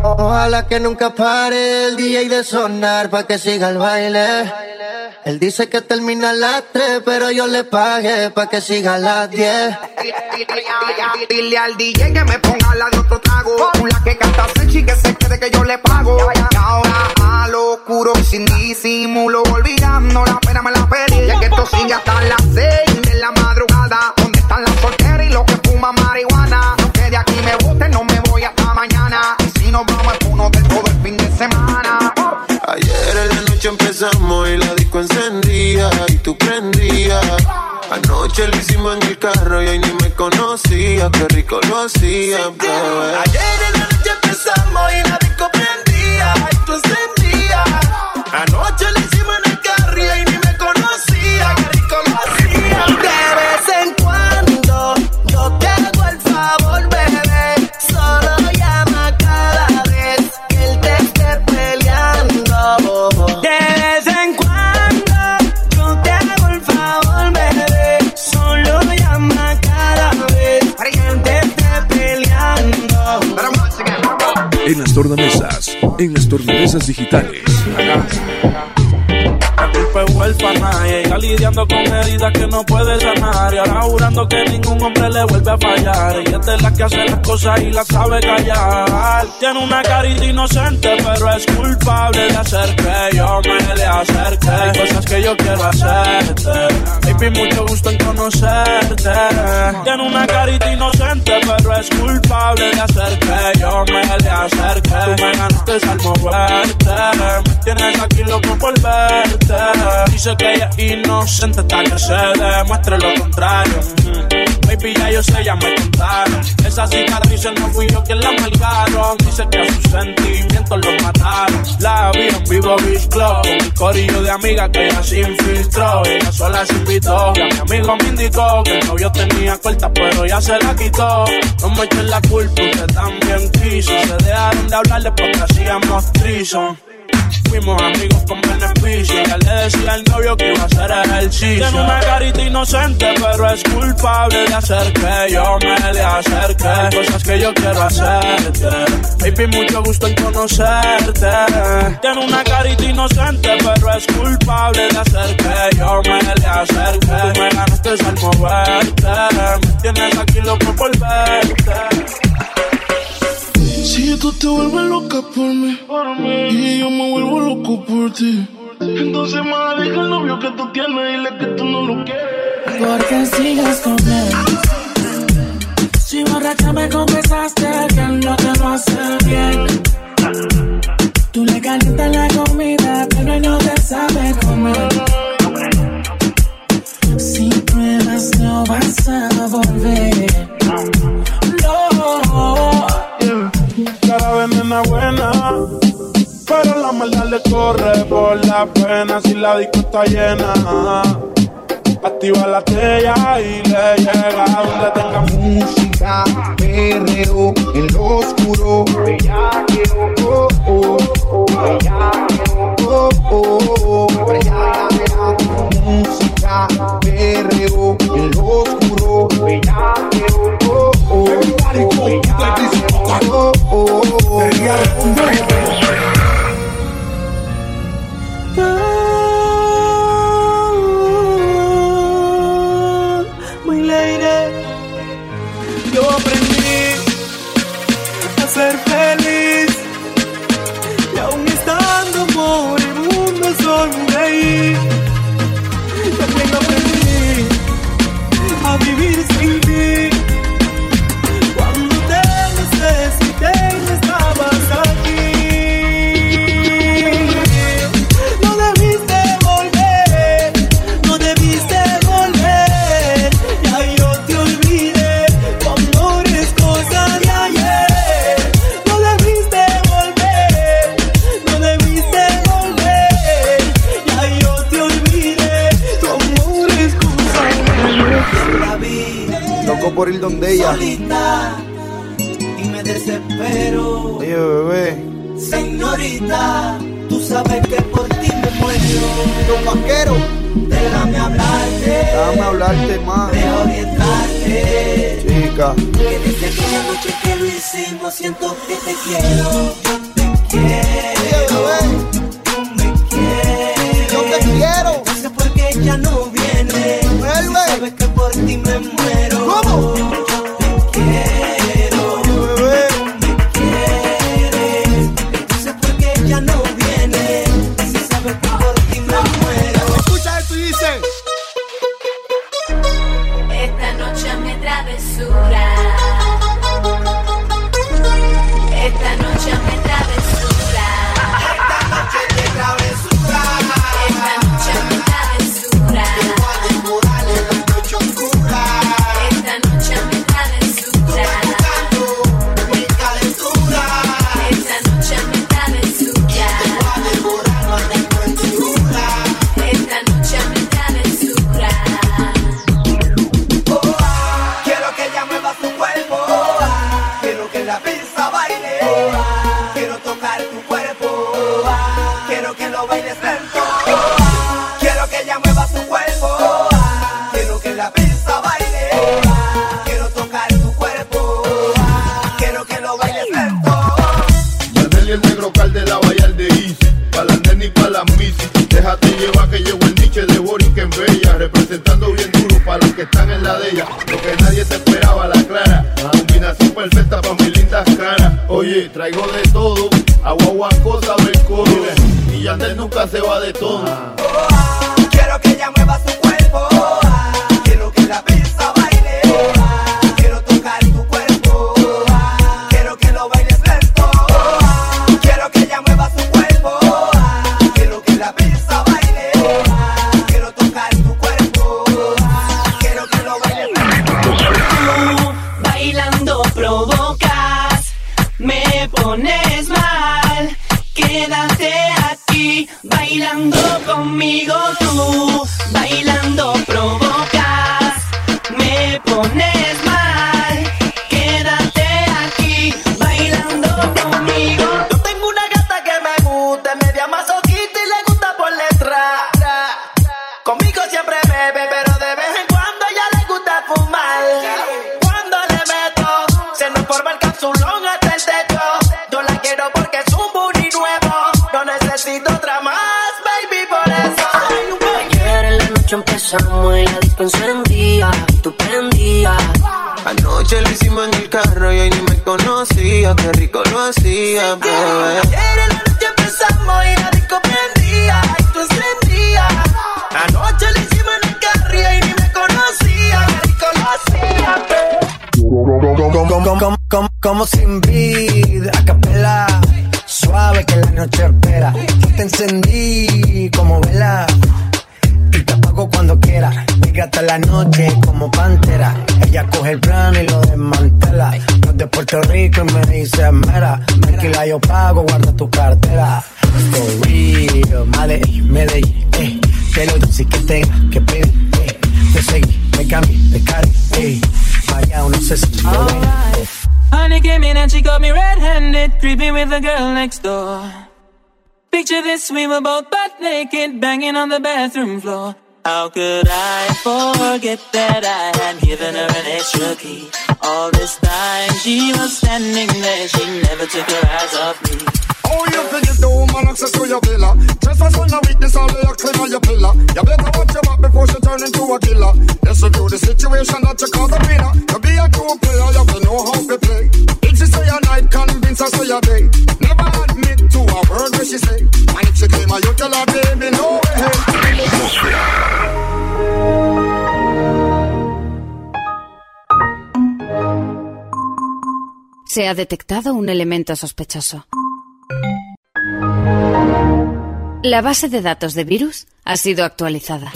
Ojalá que nunca pare el DJ de sonar pa' que siga el baile. Él dice que termina a las 3, pero yo le pagué pa' que siga a las 10. Dile al DJ que me ponga la de otro trago. La que canta sexy, que se quede que yo le pago. Y ahora a lo oscuro y sin disimulo, olvidando la pena me la pedí. Ya que esto sigue hasta las 6 de la madrugada. ¿Dónde están las solteras y los que fuman marihuana? No que de aquí me boten, no me voy hasta mañana. Y si nos vamos es uno del todo el fin de semana. Ayer en la noche empezamos y la disco encendía y tú prendías. Anoche lo hicimos en el carro y ahí ni me conocía. Qué rico lo hacía, bebé. Ayer en la noche empezamos y la disco prendía y tú encendías. Anoche lo hicimos en el carro y ahí ni me conocía. Qué rico lo hacía. De vez en cuando yo te hago el favor, bebé. Solo llama cada vez que él te esté peleando. De vez en cuando yo te hago el favor, bebé. Solo llama cada vez que él te esté peleando. En las tornamesas digitales. La culpa es huérfana y ella lidiando con heridas que no puede sanar. Y ahora jurando que ningún hombre le vuelve a fallar. Ella es de la que hace las cosas y las sabe callar. Tiene una carita inocente, pero es culpable de hacer que yo me le acerque. Hay cosas que yo quiero hacerte, baby, mucho gusto en conocerte. Tiene una carita inocente, pero es culpable de hacer que yo me le acerque. Tú me ganaste al moverte, me tienes aquí loco por verte. Dice que ella es inocente hasta que se demuestre lo contrario. Baby, ya yo sé, ya me contaron. Esas cicatrices no fui yo quien las marcaron. Dice que a sus sentimientos los mataron. La vi en Vivo Beach Club con un corillo de amigas que ella se infiltró. Ella sola se invitó y a mi amigo me indicó que el novio tenía corta pero ya se la quitó. No me echen la culpa, usted también quiso. Se dejaron de hablarle porque hacíamos trison. Fuimos amigos con beneficio. Ya le decía al novio que iba a hacer ejercicio. Tiene una carita inocente, pero es culpable de hacer que yo me le acerque. Hay cosas que yo quiero hacerte, baby, mucho gusto en conocerte. Tiene una carita inocente, pero es culpable de hacer que yo me le acerque. Tú me ganaste al moverte, me tienes aquí loco por verte. Si tú te vuelves loca por mí y yo me vuelvo loco por ti, entonces más deja el novio que tú tienes y dile que tú no lo quieres. Porque sigues con él. Si borracha me confesaste que él no te lo hace bien. Tú le calientas la comida, pero él no te sabe comer. Si pruebas no vas a volver. No. Cara de nena buena, pero la maldad le corre por la pena. Si la disco está llena, activa la estrella y le llega donde tenga música. Perreo en lo oscuro, bellaqueo, oh, oh, oh, bellaqueo, oh, oh, oh, bellaqueo. Música, perreo en lo oscuro, bellaqueo, oh, oh, oh, bellaqueo, oh, oh, oh. My lady, yo aprendí a ser feliz y aún estando moribundo sonreí. También aprendí a vivir sin ti. Cuando te necesité no estabas aquí. No debiste volver, no debiste volver. Ya yo te olvidé, tu amor es cosa de ayer. No debiste volver, no debiste volver. Ya yo te olvidé, tu amor es cosa de ayer. La vi, loco por ir donde ella. Solita, y me desespero. Oye, bebé. Señorita, tú sabes que por ti me muero. Los vaqueros. Déjame hablarte. Déjame hablarte más. De orientarte. Sí. chica. Que desde aquella noche que lo hicimos siento que te quiero. Te quiero. Tú me quieres. Yo te quiero. No sé por qué ya no viene. Vuelve. Sabes que por ti me muero. ¿Cómo? Te quiero. Bebé. Tú me quieres. No sé por qué ya no viene. Si sabes que por ti me muero. Escucha esto y dice. Esta noche me travesura. Esta noche me travesura. Esta noche de travesura. Esta noche me travesura. La noche oscura. Esta noche me travesura. Mi calentura. Esta noche me travesura. Esta noche me travesura. Quiero que ella mueva su cuerpo. Quiero que la pista baile. Quiero tocar tu cuerpo. Quiero que lo bailes lento. Quiero que ella mueva su cuerpo. Quiero que la pista baile. Quiero tocar tu cuerpo. Quiero que lo bailes lento. Yanel y el negro cal de la Vallar de Easy, pa' la nena y pa' la misi. Déjate llevar que llegó el niche de Boris en Bella, representando bien duro pa' los que están en la de ella. Lo que nadie te esperaba, la clara, combinación perfecta pa' mis lindas caras. Oye, traigo de todo, agua, cosa, belcoro. Y Yanel nunca se va de todo. Quiero que ella mueva su cuerpo. Quiero que la pista baile. Quiero tocar tu cuerpo. Quiero que lo bailes lento. Quiero que ella mueva su cuerpo. Quiero que la pista baile. Quiero tocar tu cuerpo. Quiero que lo bailes lento. Bailando provocas, me pones mal. Quédate aquí, bailando conmigo tú. Bailando provocas, me pones mal. Quédate aquí, bailando conmigo. Yo tengo una gata que me gusta, media masoquista y le gusta por letra. Conmigo siempre bebe, pero de vez en cuando ya le gusta fumar. Cuando le meto, se nos forma el capsulón hasta el techo. Yo la quiero porque es un booty nuevo. No necesito otra más, baby, por eso. Ayer en la noche empezamos y la disco encendía, tú prendías. Anoche lo hicimos en el carro y ahí ni me conocía, qué rico lo hacía, bebé. Ayer en la noche empezamos y la disco prendía y tú encendías. Anoche lo hicimos en el carro y ahí ni me conocía, qué rico lo hacía, Como sin vida, a capela, suave que la noche espera. Yo te encendí como vela y te apago cuando quiera. Llega hasta la noche como pantera. Ella coge el plano y lo desmantela. Yo de Puerto Rico y me dice mera. Tranquila, yo pago, guarda tu cartera. For real, Medellín, te lo doy si que tenga que pedir, te seguí, me cambié de cari, vaya, no sé si Honey came in and she got me red-handed, creeping with the girl next door. Picture this, we were both butt naked, banging on the bathroom floor. How could I forget that I had given her an extra key? All this time she was standing there, she never took her eyes off me. Oh, you forget the woman access to your villa. Just as when the weakness all the clean on your pillar. You better watch your back before she turn into a killer. Let's review the situation that you call the winner. You be a true player, you have to know how to play. If she say a night, convince her say a day. Never admit to a word where she say. And if she claim her, you tell her, baby, no way. Se ha detectado un elemento sospechoso. La base de datos de virus ha sido actualizada.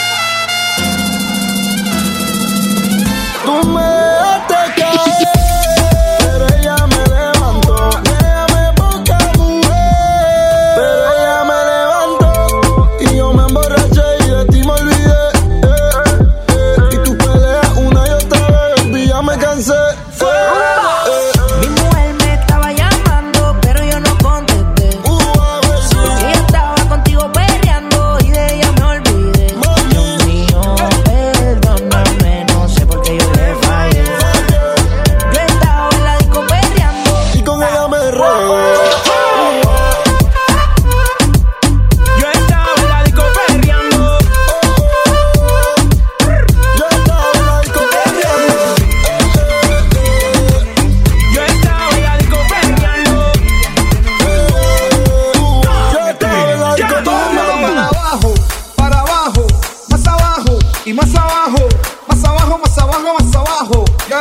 Tú me dejaste caer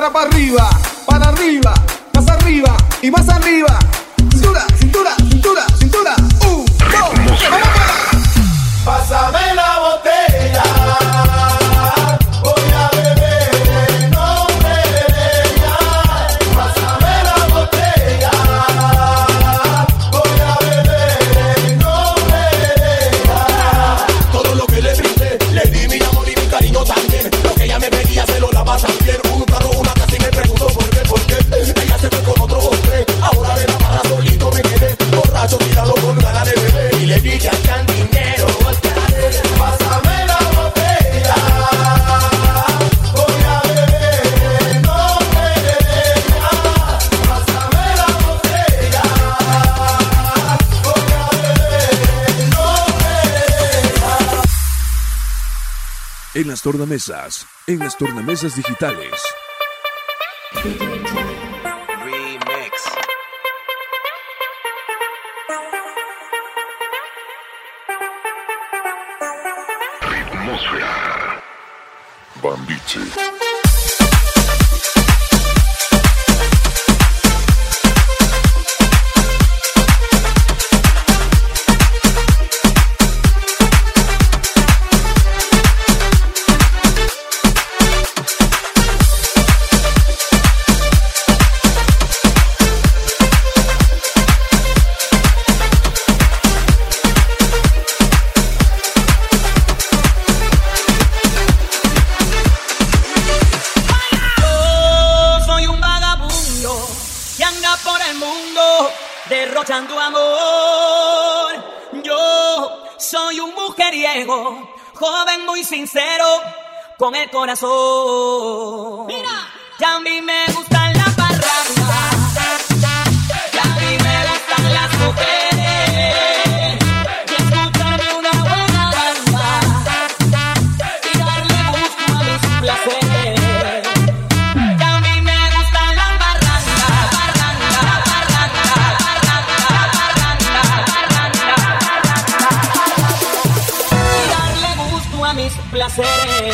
cara para arriba, más arriba y más arriba. Cintura, cintura, cintura, cintura. 1, 2, 3, vamos para. Pásame la botella. Voy a beber en nombre de ella. Pásame la botella. Voy a beber en nombre de ella. Todo lo que le brindé, le di mi amor y mi cariño también. Lo que ella me pedía se lo daba también. Un carro, una casa y me preguntó por qué. Ella se fue con otro hombre. Ahora de la barra solito me quedé. Borracho tirado con ganas de beber. Y le dije al cantinero, pásame la botella. Voy a beber en nombre de ella. Pásame la botella. Voy a beber en nombre de ella. En las tornamesas digitales. Atmósfera. Bambiche. Derrochando amor. Yo soy un mujeriego, joven muy sincero, con el corazón. Mira, ya a mí me gustan las barrancas, ya a mí me gustan las mujeres, y escucharme una buena banda y darle gusto a mis placeres. Placeres.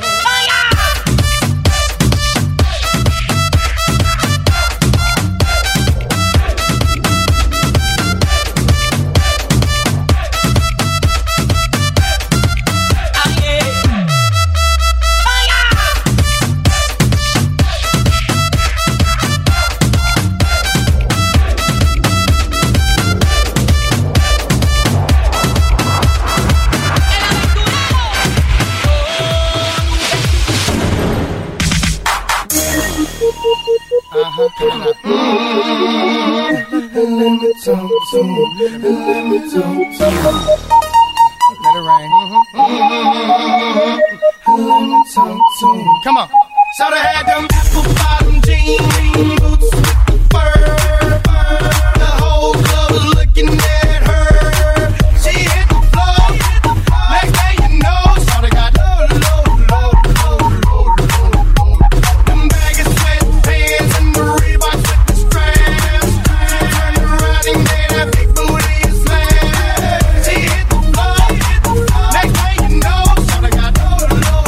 Come on. So they had them apple bottom jean boots with fur. The whole club was looking at her. She hit the floor. Next thing you know, so they got low. Them baggy sweatpants and the Reeboks with the straps. She turned around and made that big booty slam. She hit the floor. Next thing you know, so they got low.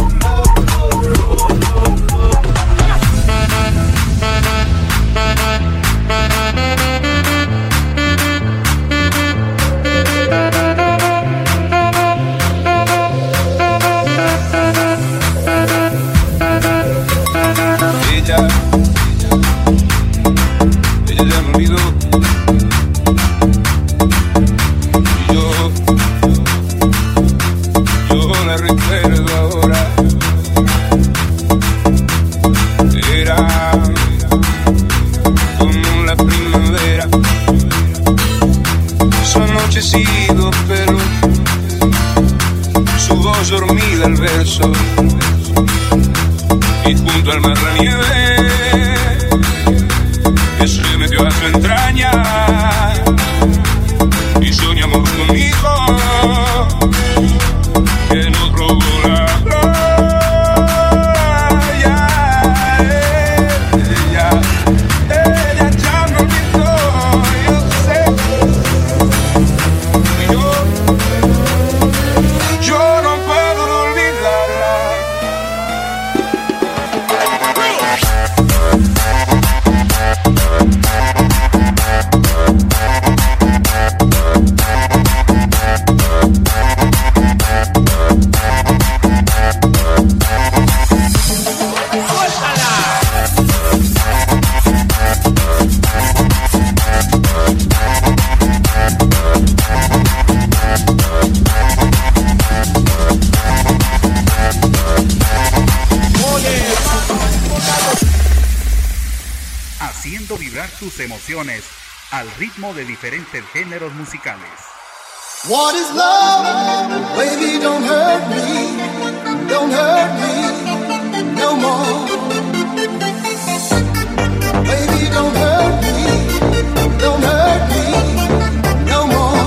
Ella ya me olvidó. Y yo la recuerdo ahora. Era como la primavera. Su anochecido pelo, su voz dormida al verso. Y junto al mar la nieve que se metió a su entraña y soñamos conmigo en otro volar. Ella ya me olvidó, yo sé. Yo no puedo olvidarla. tus emociones al ritmo de diferentes géneros musicales. What is love? Baby, don't hurt me no more. Baby, don't hurt me no more.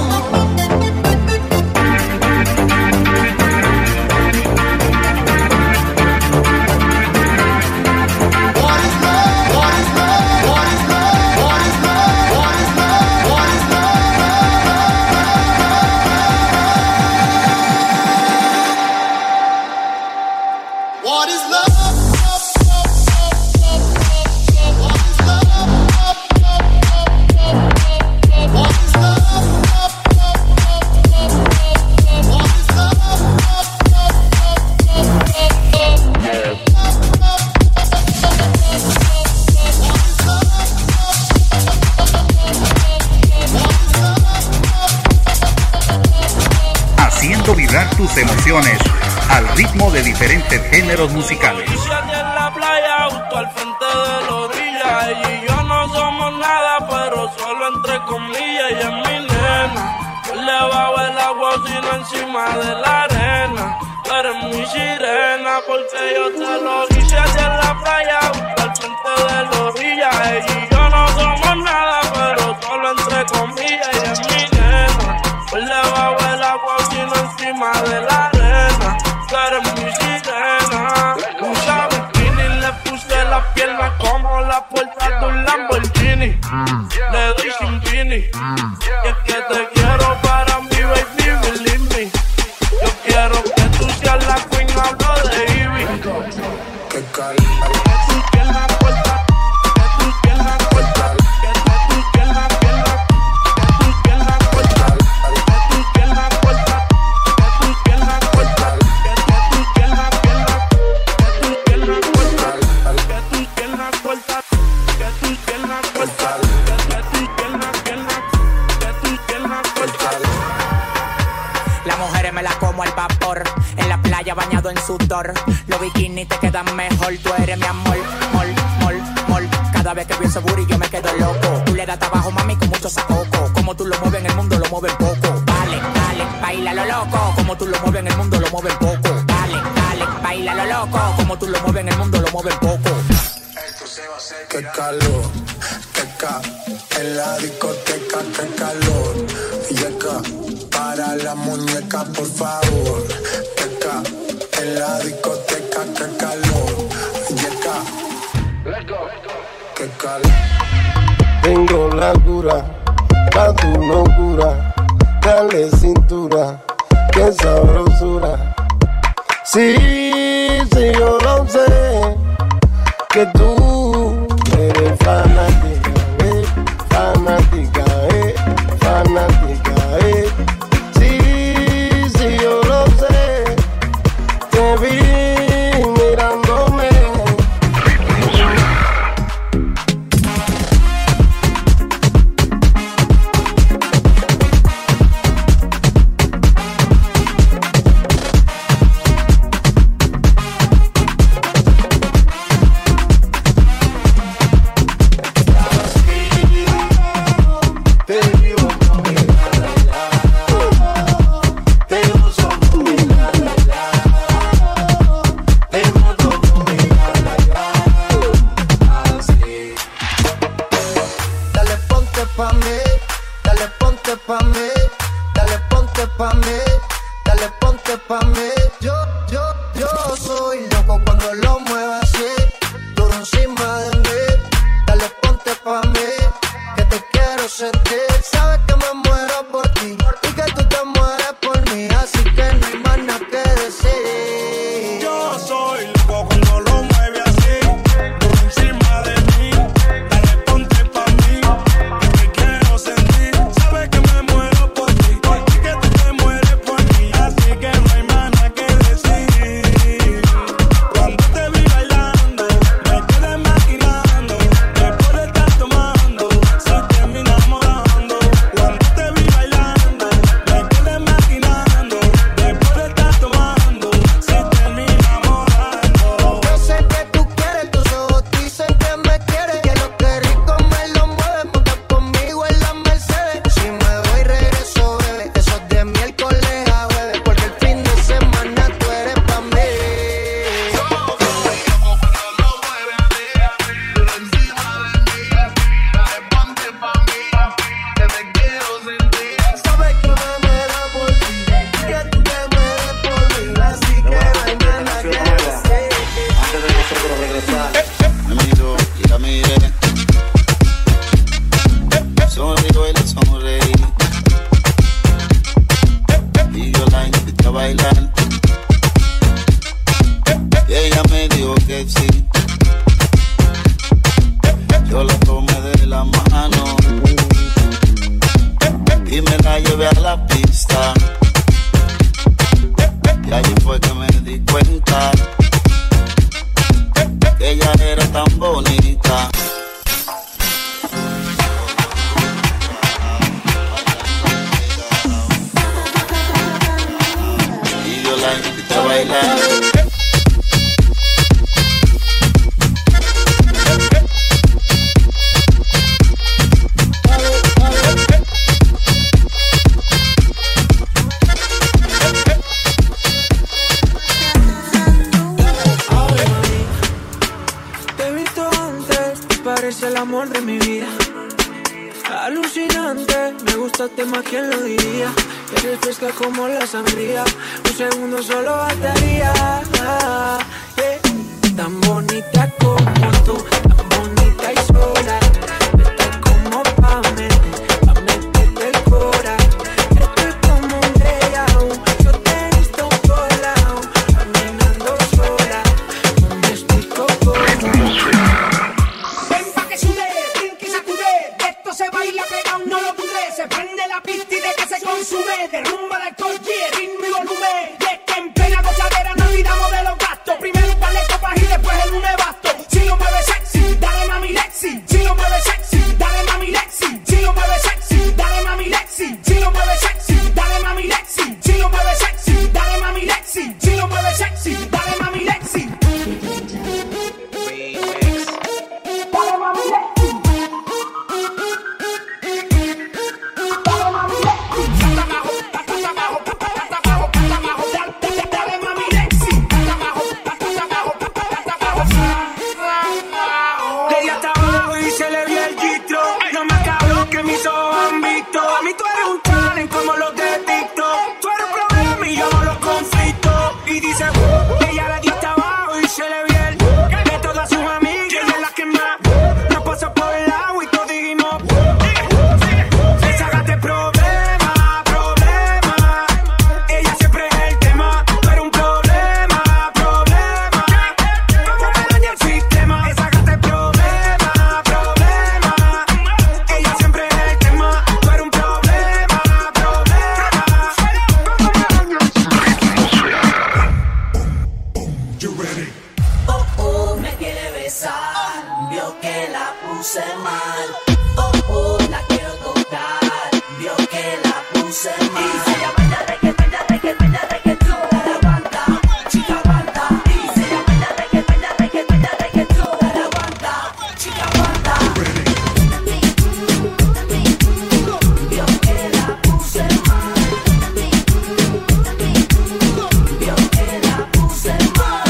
Vibrar tus emociones al ritmo de diferentes géneros musicales. En la playa, justo al frente de la orilla. Ella y yo no somos nada, pero solo entre comillas. Ella es mi nena, yo le bajo el agua sino encima de la arena. Tú eres mi sirena, porque yo te lo hice hacia la playa, justo al frente de la orilla. Ella y yo no somos nada, pero solo entre comillas. Ella es mi nena, yo le bajo el agua sino encima de la arena. Tú eres mi sirena. Un bikini, le puse la pierna como la puerta de un Lamborghini. Le doy sin vini. Y es que te quiero para mi baby, believe me. Yo quiero que tú seas la queen, hablo de Ivy. Que tus piernas cortas, que tus piernas cortas, que tus piernas cortas, que tus piernas cortas, que tus piernas cortas, que tus piernas cortas, que tus piernas cortas, que tus piernas cortas, que tus piernas cortas, que tus piernas cortas, que tus piernas cortas. Las mujeres me la como al vapor, en la playa bañado en sudor. Los bikinis te quedan mejor, tú eres mi amor, mol. Cada vez que veo ese booty yo me quedo loco. Tú le das trabajo, mami, con mucho sacoco. Como tú lo mueves en el mundo, lo mueves poco. Dale, baila lo loco. Como tú lo mueves en el mundo, lo mueves poco. Dale, baila lo loco. Como tú lo mueves en el mundo, lo mueves poco. Qué calor, en la discoteca, qué calor. Yeca, para la muñeca, por favor. Yeca, en la discoteca, qué calor. Yeca, qué calor. Tengo la cura pa' tu locura. Dale cintura, qué sabrosura. Sí, yo lo sé, que tú eres fanática, fanática, fanática, Sí, yo lo sé, te vi mirándome. Yo soy loco cuando lo muevas así, duro encima de mí. Dale ponte pa' mí, que te quiero sentir. Sabes que me muero por ti y que tú te mueres por mí, así que no hay más nada que decir. Yo soy loco cuando lo mueves así, duro encima de mí. Dale ponte pa' mí, que te quiero sentir. Sabes que me muero por ti y que tú te mueres por mí, así que no hay más nada que decir. llevé a la pista. Y ahí fue que me di cuenta que ella era tan bonita. Y yo la invité a bailar. El amor de mi vida, alucinante, me gustaste más quien lo diría. Eres fresca como la sangría, un segundo solo bastaría. Tan bonita como tú, tan bonita y sola. Estás como pa' meterte el cora. Estoy como un déjà vu, yo te he visto por lado, caminando sola, no me explico cómo. Se baila pegado, no lo dudé. Se prende la pista y de que se consume. Derrumba el alcohol, ritmo y volumen. Y es que en plena gozadera no olvidamos de los gastos. Primero un par de copas y después el un nevasto. Si lo mueves sexy, dale mami Lexi. Si lo mueves sexy, dale mami Lexi. Si lo mueves sexy, dale mami Lexi. Si lo mueves sexy, dale mami Lexi. Si lo mueves sexy, dale mami Lexi. Si lo mueves sexy, dale mami Lexi. Dale mami Lexi. Ella le dio hasta abajo y se le vio el de todas sus amigas, ella es la que más nos pasó por el agua y todos dijimos sácate problema, problema. Ella siempre es el tema, tú eres un problema, problema. Como me daña el sistema, sácate problema, problema. Ella siempre es el tema, tú eres un problema, problema. Como me daña el sistema. Oh, oh, me quiere besar, vio que la puse mal. Oh, oh, la quiero tocar, vio que la puse mal. Y ella baila reggaetón, la aguanta, chica aguanta. Y ella baila reggaetón, la aguanta, chica aguanta. Vio que la puse mal, vio que la puse mal.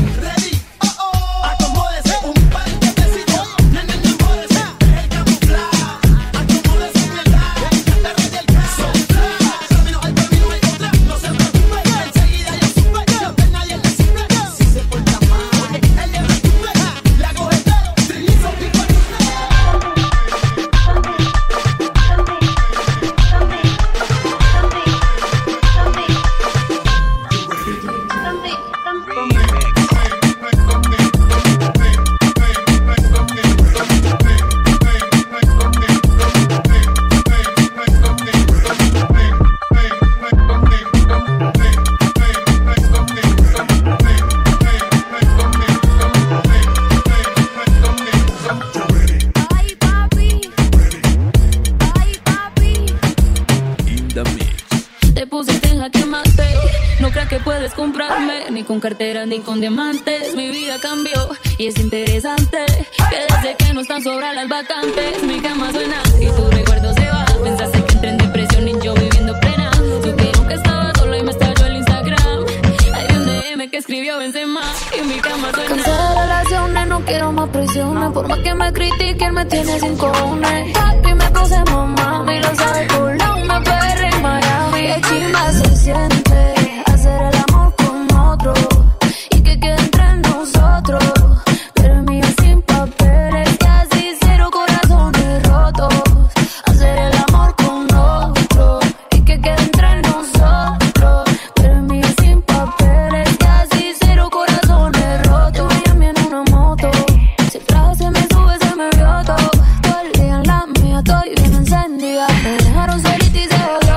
Ni con cartera ni con diamantes. Mi vida cambió y es interesante que desde que no están sobran las vacantes, mi cama suena y tu recuerdo se va. Pensaste que entré en depresión y yo viviendo plena. Supieron que estaba solo y me estalló el Instagram. Hay un DM que escribió Benzema y mi cama suena. Cansé de relaciones, no quiero más prisiones. Por más que me critiquen me tiene sin cojones. Papi me puse mamá, y lo sabe por la una PR en Miami. Qué chimba se siente hacer el amor con otro y que quede entre nosotros. Pero el mío sin papeles, casi cero corazones rotos. Hacer el amor con otro y que quede entre nosotros. Pero el mío sin papeles, casi cero corazones rotos. Yo Miami en una moto, si el traje se me sube se me vio todo. Todo el día en la mía estoy bien encendida. Me dejaron solita y se jodió.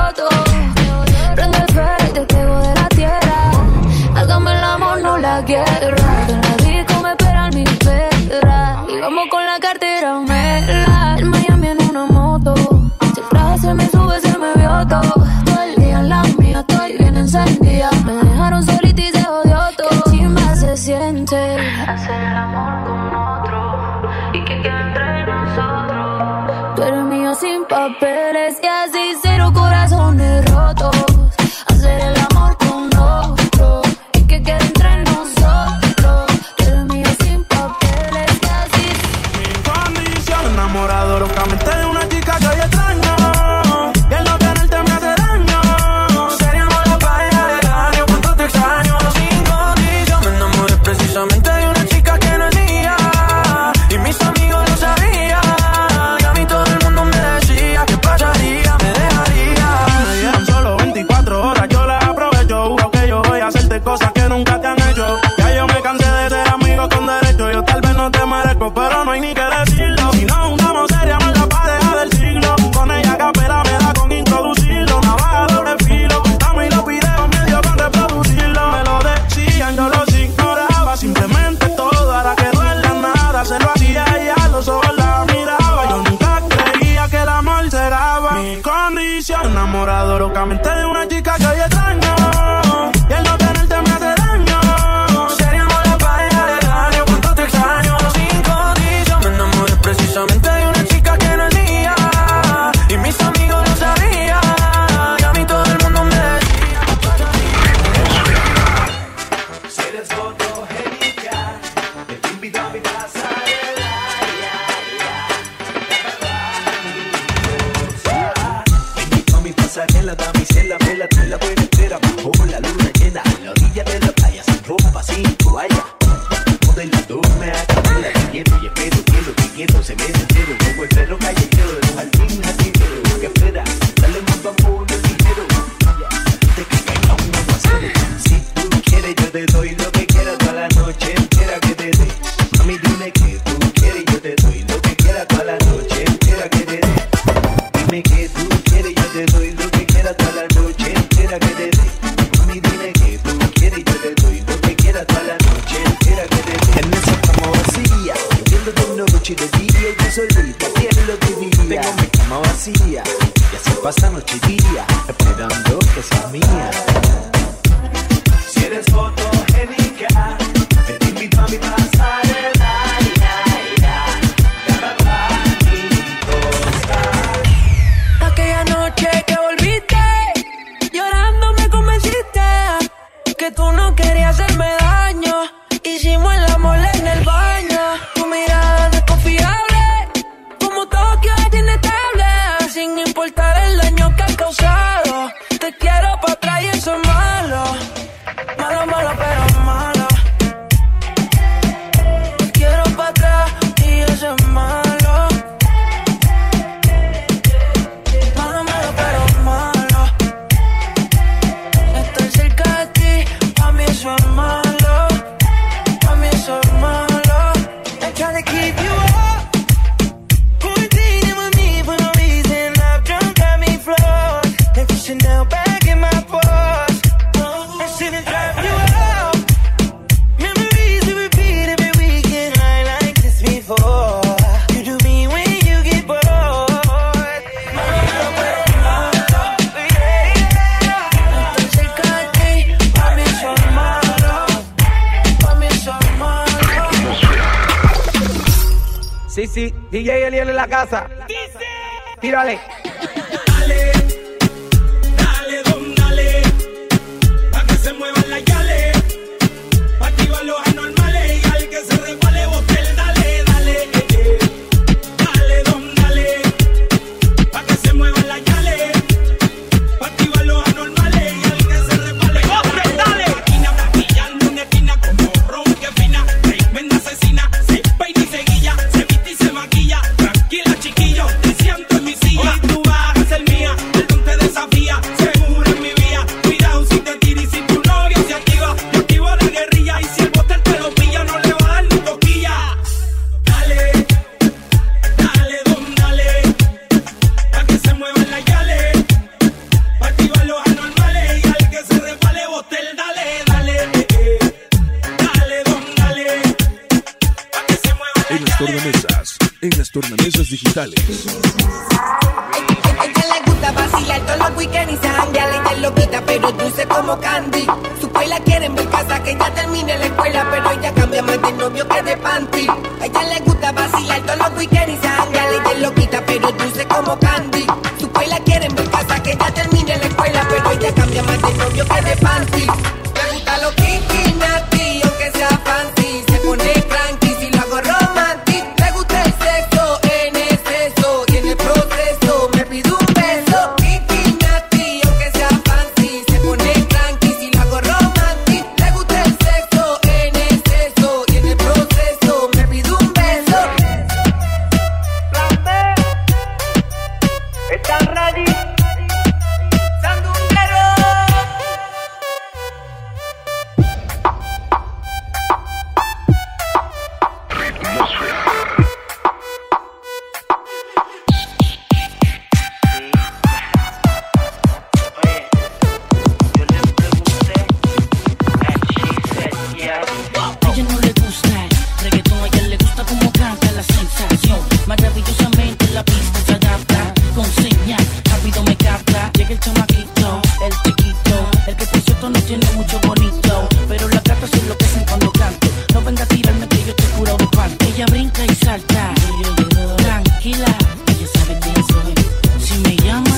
hacer el amor con otro y que quede entre nosotros. Tú eres mío sin papeles y así 0 corazones rotos. Hacer el amor con otro y que quede entre nosotros. Tú eres mío sin papeles y así. Mi condición, enamorado locamente de una chica que hoy extraño. Y el no tenerte me hace daño. Seríamos la pareja del año, cuánto te extraño. Sin condición, me enamoré precisamente de una chica que no es mía. Y mis amigos lo sabían. Y a mí todo el mundo me decía que pasaría, me dejaría. Me dieron solo 24 horas, yo las aprovecho. Juro que yo voy a hacerte cosas que nunca te han hecho. Ya yo me cansé de ser amigo con derecho. Yo tal vez no te merezco, pero no hay ni que decirlo. Si nos juntamos seríamos la pareja del siglo. Con ella capela me da con introducirlo. Navaja doble filo, cortamos y los videos medio con reproducirlo. Me lo decían, yo los ignoraba. Simplemente todo hará que duela nada. Se lo hacía ella, los ojos la miraba. Yo nunca creía que el amor se daba. Mi condición, enamorado locamente de una chica que hoy extraño. Y el no tenerte me hace daño. Seríamos la pareja del año, cuánto te extraño. Sin condición, me enamoré precisamente de una chica que no es mía. Y mis amigos lo sabían. Y a mí todo el mundo me decía. Si eres fotogénica, te invito a mi pasarela. Invito a mi pasarela, damisela, vela, te la buena entera. Bajo la luna llena, en la orilla de la playa, sin ropa, sin toalla. Modelándome a capela, te quiero y espero, quiero, se me entero. Como el perro callejero, de un jardín jardinero. Que espera, dale más amor del dinero. Te que caiga un aguacero. Si tú quieres, yo te doy lo que quieras toda la noche entera que te dé. Mami, dime que tú quieres, yo te doy lo que quieras toda la noche entera que te dé. Dime que tú quieres, yo te doy lo que quieras toda la noche entera que te dé. Mami, dime que tú quieres, yo te doy lo que quieras toda la noche entera que te dé. En esa cama vacía, viendo de noche y de día, y tú solita, ¿quién lo diría? Tengo mi cama vacía, y así pasa noche y día, esperando que seas mía. Si eres fotogénica, te invito a mi pasarela. Aquella noche que volviste, llorando me convenciste que tú no querías hacerme daño. Hicimos el amor en el baño. Tu mirada desconfiable, como Tokio es inestable. Sin importar el daño que has causado, te quiero pa' atrás y eso es malo. Malo, malo, pero malo. Te quiero pa' atrás y eso es malo. Malo, malo, pero malo. Estoy cerca de ti, pa' mí eso es malo. Pa' mí eso es malo. I try to keep you up, quarantining with me for no reason. I've drunk, got me flawed. Like Chanel back in my purse. I shouldn't drive you out. Memories we repeat every weekend. I like this before. You do me when you get bored. Malo, pero malo, yeah. Estoy cerca de ti, pa' mí eso es malo. Pa' mí eso es malo. Sí, DJ Eliel en la casa. Tírale. Dale, dale, don, dale, pa' que se muevan las yales, pa' activar los anormales y al que se resbale bote el dale, dale, dale, don, dale, pa' que se muevan las yales, pa' activar los anormales y al que se resbale bote el dale. Esquina, brillando una esquina como ron que fina, tremenda asesina, se peina y se guilla, se viste y se maquilla, tranquila chiquillo, te siento en mi silla, y tú vas a ser mía, el don te desafía, seguro en mi vía, cuidado si te tiras y si tu novio se activa, yo activo la guerrilla y si el bote te lo pilla no le va a dar ni toquilla. Dale, dale, don, dale, pa' que se muevan las yales, pa' activar los anormales y al que se resbale bote el dale, dale, dale, don, dale, pa' que se muevan En las tornamesas, en las tornamesas digitales. Ella le gusta vacilar todos los weekends y se janguea, ella es loquita pero dulce como candy. Su escuela quieren ver casa que ya termine la escuela, pero ella cambia cambia más de novio que de panty. A ella le gusta vacilar todos los weekends y janguear. Ella es loquita pero dulce como candy. Su escuela quieren ver casa que ella termine la escuela, pero ella cambia más de novio que de panty. Le gusta lo kinky, natty, aunque sea fancy. Se pone cranky si lo hago romantic. Le gusta el sexo en exceso y en el proceso me pide un beso. Kinky, natty, aunque sea fancy. Se pone cranky si lo hago romantic. Le gusta el sexo en exceso y en el proceso me pide un beso. Plan B, ¿están ready? Sandunguero. Ella no le gusta el reggaetón, a ella le gusta como canta la sensación. Maravillosamente la pista se adapta, con señal, rápido me capta. Llega el chamaquito, el chiquito, el que por cierto no tiene mucho bonito, pero las gatas se enloquecen cuando canto. No venga a tirarme que yo te curo de parte. Ella brinca y salta, tranquila, ella sabe quién soy. Si me llama,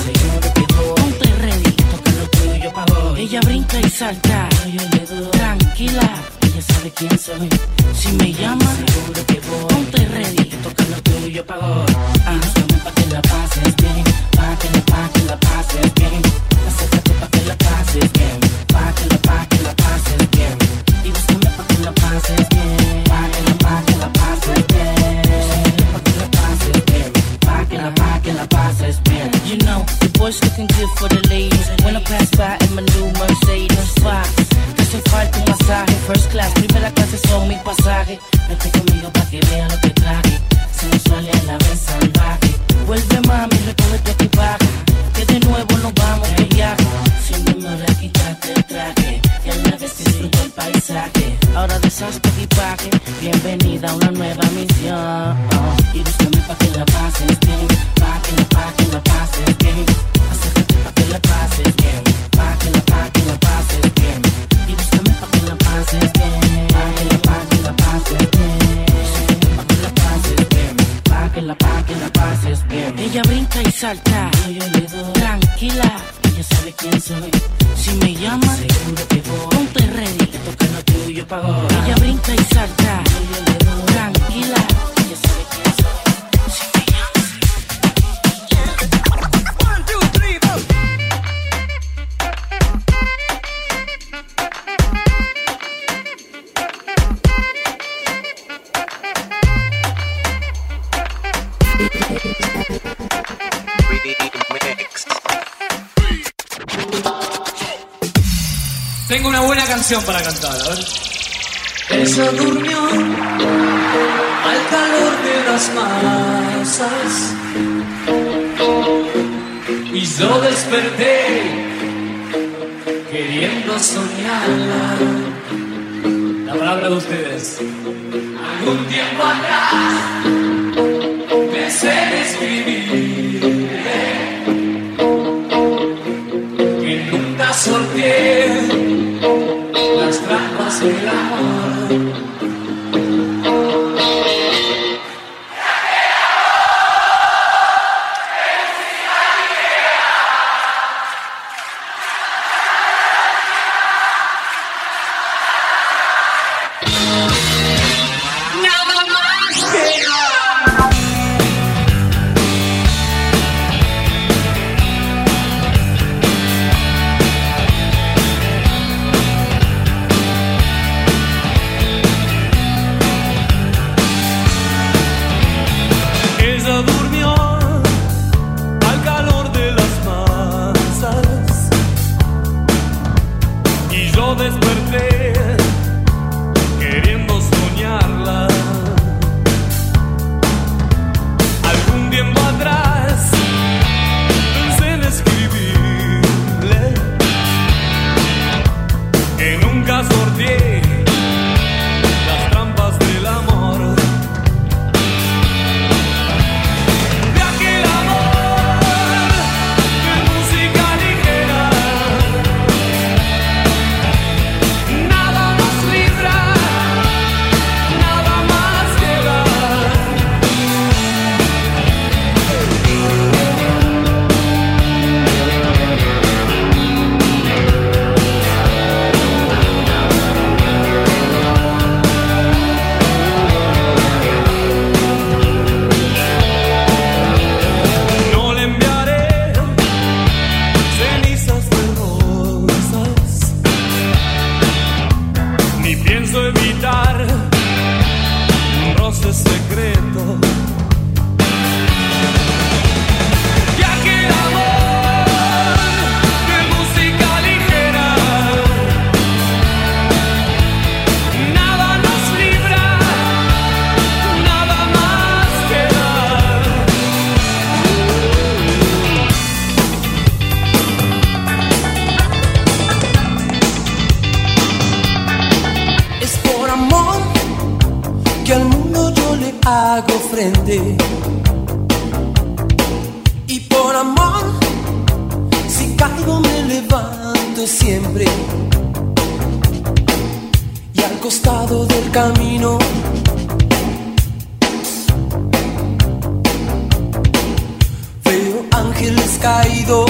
ponte ready, toca lo tuyo, yo pago. Ella brinca y salta, tranquila, ella sabe quién soy. Si me llama, seguro que voy. Ponte ready, toca lo tuyo, yo pago. Búscame pa' que la pases bien, pa' que la pases bien. Acércate pa' que la pases bien, pa' que la pases bien. Y búscame pa' que la pases bien, pa' que la pases bien. Pa' que la pases bien, pa' que la pases bien. You know, the boys looking good for the ladies. When I pass by in my new Mercedes Fox, te hace falta un masaje. First class, primera clase son mi pasaje. Vete conmigo pa' que vea lo que traje. Sensual y a la vez salvaje. Vuelve mami, recoge tu equipaje, que de nuevo nos vamos de viaje. Sin demora quítate el traje y a la vez disfruto el paisaje. Ahora deshaz tu equipaje, bienvenida a una nueva misión. Y búscame pa' que la pases bien, pa' que la pases bien. Acércate pa' que la pases bien, pa' que la pases bien. Y búscame pa' que la pases bien, pa' que la pases bien. Pa' que la pases bien, pa' que la pases bien. Ella brinca y salta, yo le doy. Tranquila, ella sabe quién soy. Si me llama, seguro que voy. Ponte ready, toca lo tuyo, yo pago. Ella brinca y salta, yo le doy. Tranquila, ella sabe quién soy. Si me llama, one, two, three, four. Tengo una buena canción para cantar, a ver. Ella durmió al calor de las masas y yo desperté queriendo soñarla. La palabra de ustedes. Algún tiempo atrás pensé en escribir que nunca sorteé las trampas del amor. hago frente. Y por amor, si caigo me levanto siempre. Y al costado del camino veo ángeles caídos.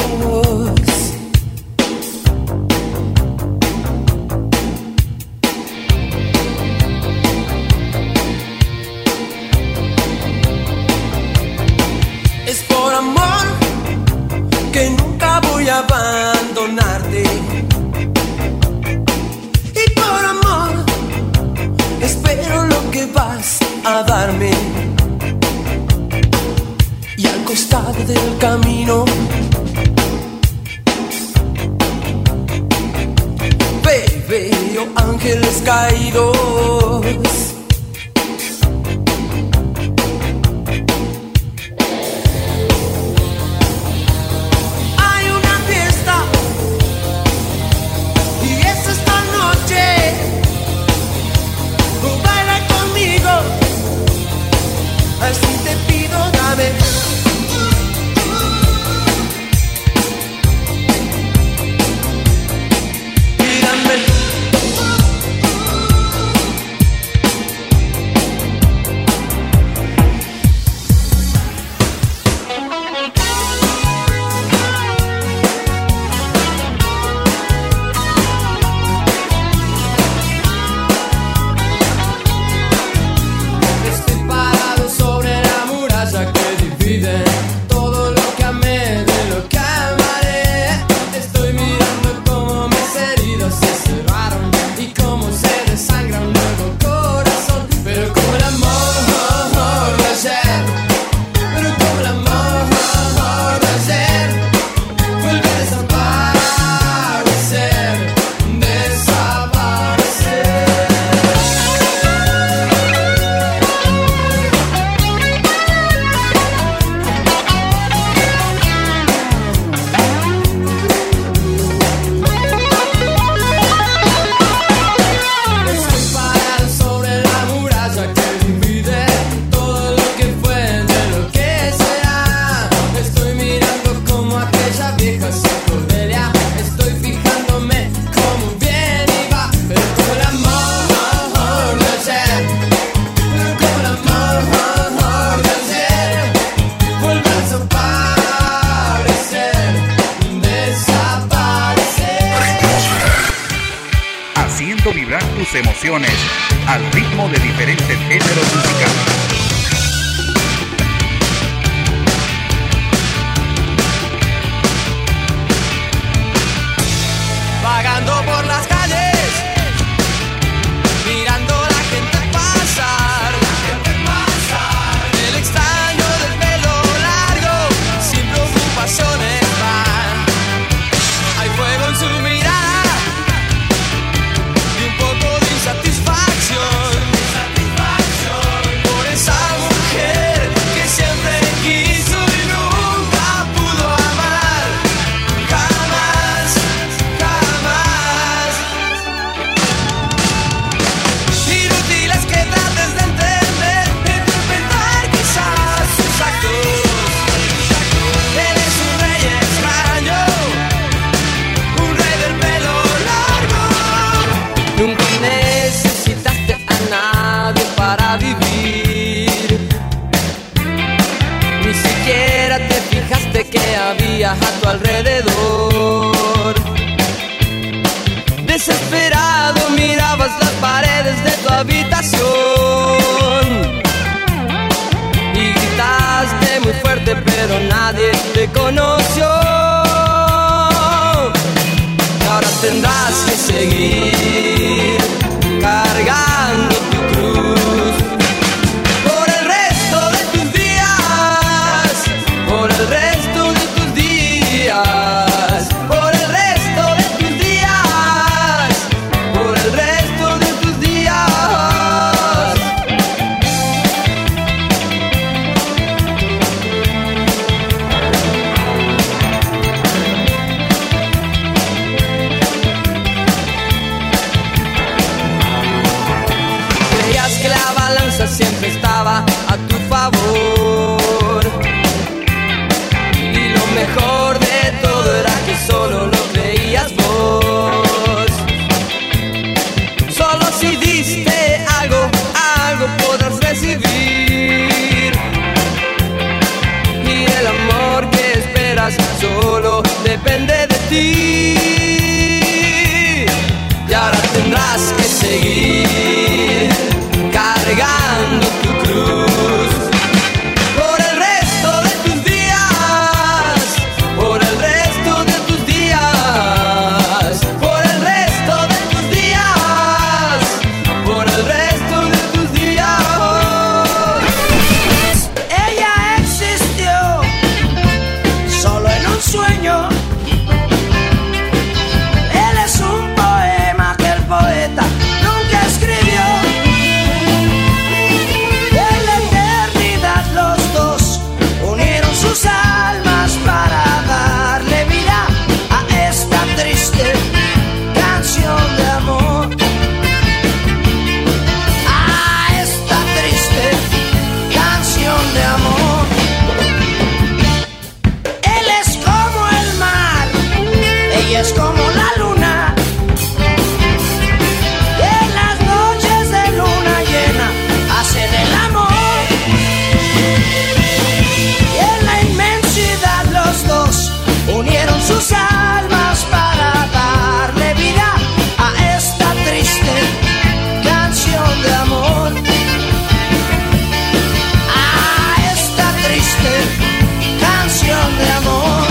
Es por amor que nunca voy a abandonarte. Y por amor espero lo que vas a darme. Y al costado del camino veo ángeles caídos. Así te pido, dame. Emociones al ritmo de diferentes géneros musicales. Vagando por las calles, mirando a la gente pasar. El extraño del pelo largo, sin preocupaciones van. Hay fuego en su mirada y un poco de insatisfacción por esa mujer que siempre quiso y nunca pudo amar. Jamás, jamás. Inútiles que trates de entender, de interpretar quizás sus actos. Eres un rey extraño, un rey del pelo largo. Nunca necesitaste a nadie para vivir. Ni siquiera te fijaste que había a tu alrededor. Desesperado mirabas las paredes de tu habitación y gritaste muy fuerte, pero nadie te conoció. Ahora tendrás que seguir cargando tu cruz por el resto de tus días, por el resto de tus días, por el resto de tus días, por el resto de tus días. es como la luna. En las noches de luna llena hacen el amor. Y en la inmensidad los dos unieron sus almas para darle vida a esta triste canción de amor. A esta triste canción de amor.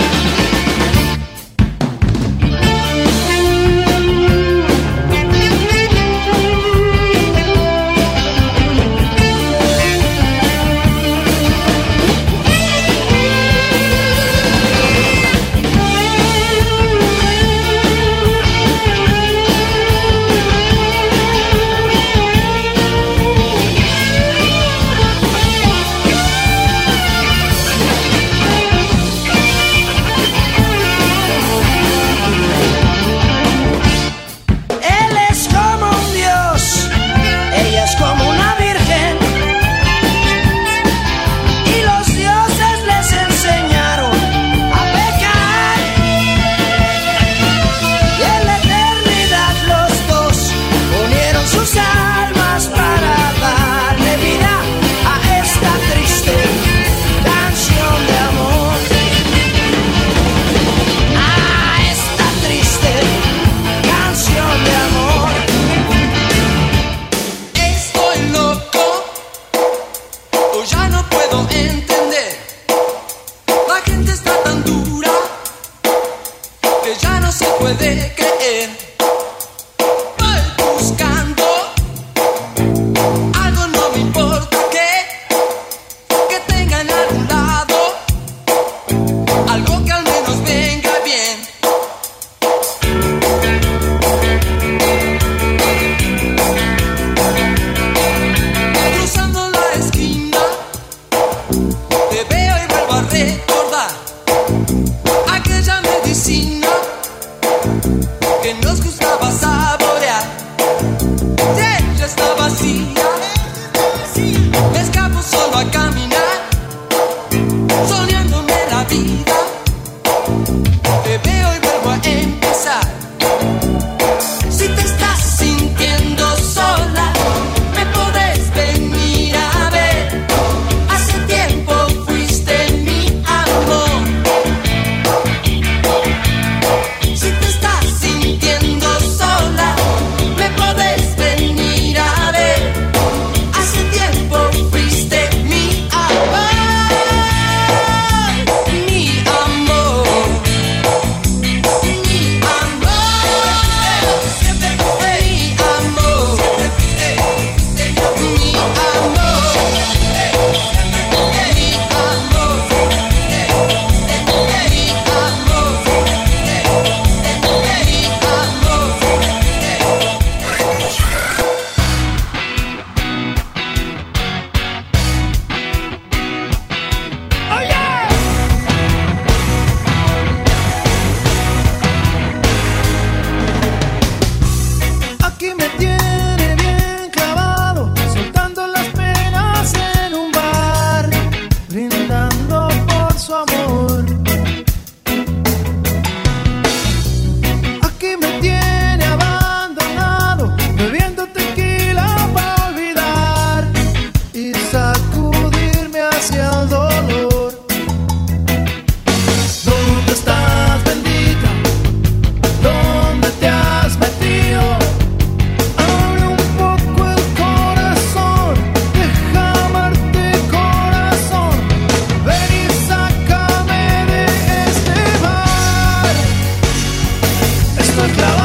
Él es como un dios, ella es como una virgen. Y los dioses les enseñaron a pecar. Y en la eternidad los dos unieron sus almas para darle vida a esta triste canción de amor. A esta triste canción de amor. Estoy loco, o ya no puedo entender. La gente está tan dura que ya no se puede creer. Voy buscando algo, no me importa que tengan a un lado algo que al menos venga bien. Cruzando la esquina te veo y vuelvo a recordar aquella medicina que nos gustaba saborear. Y ella está vacía, me escapo solo a caminar, soñándome la vida. Te veo y vuelvo a empezar. Si te estás sintiendo sola, me podés venir a ver. Hace tiempo fuiste mi amor. Si te estás sintiendo sola, me podés venir a ver. Hace tiempo fuiste mi amor. Mi amor. Mi amor. Siempre fue mi amor. Mi amor. Mi amor. Aquí me tiene bien clavado, soltando las penas en un bar, brindando por su amor. Aquí me tiene abandonado, bebiendo tequila para olvidar y sacudirme hacia el dolor. ¿Dónde estás, bendita? ¿Dónde te has metido? Abre un poco el corazón, deja amarte, corazón. Ven y sácame de este bar. Esto es la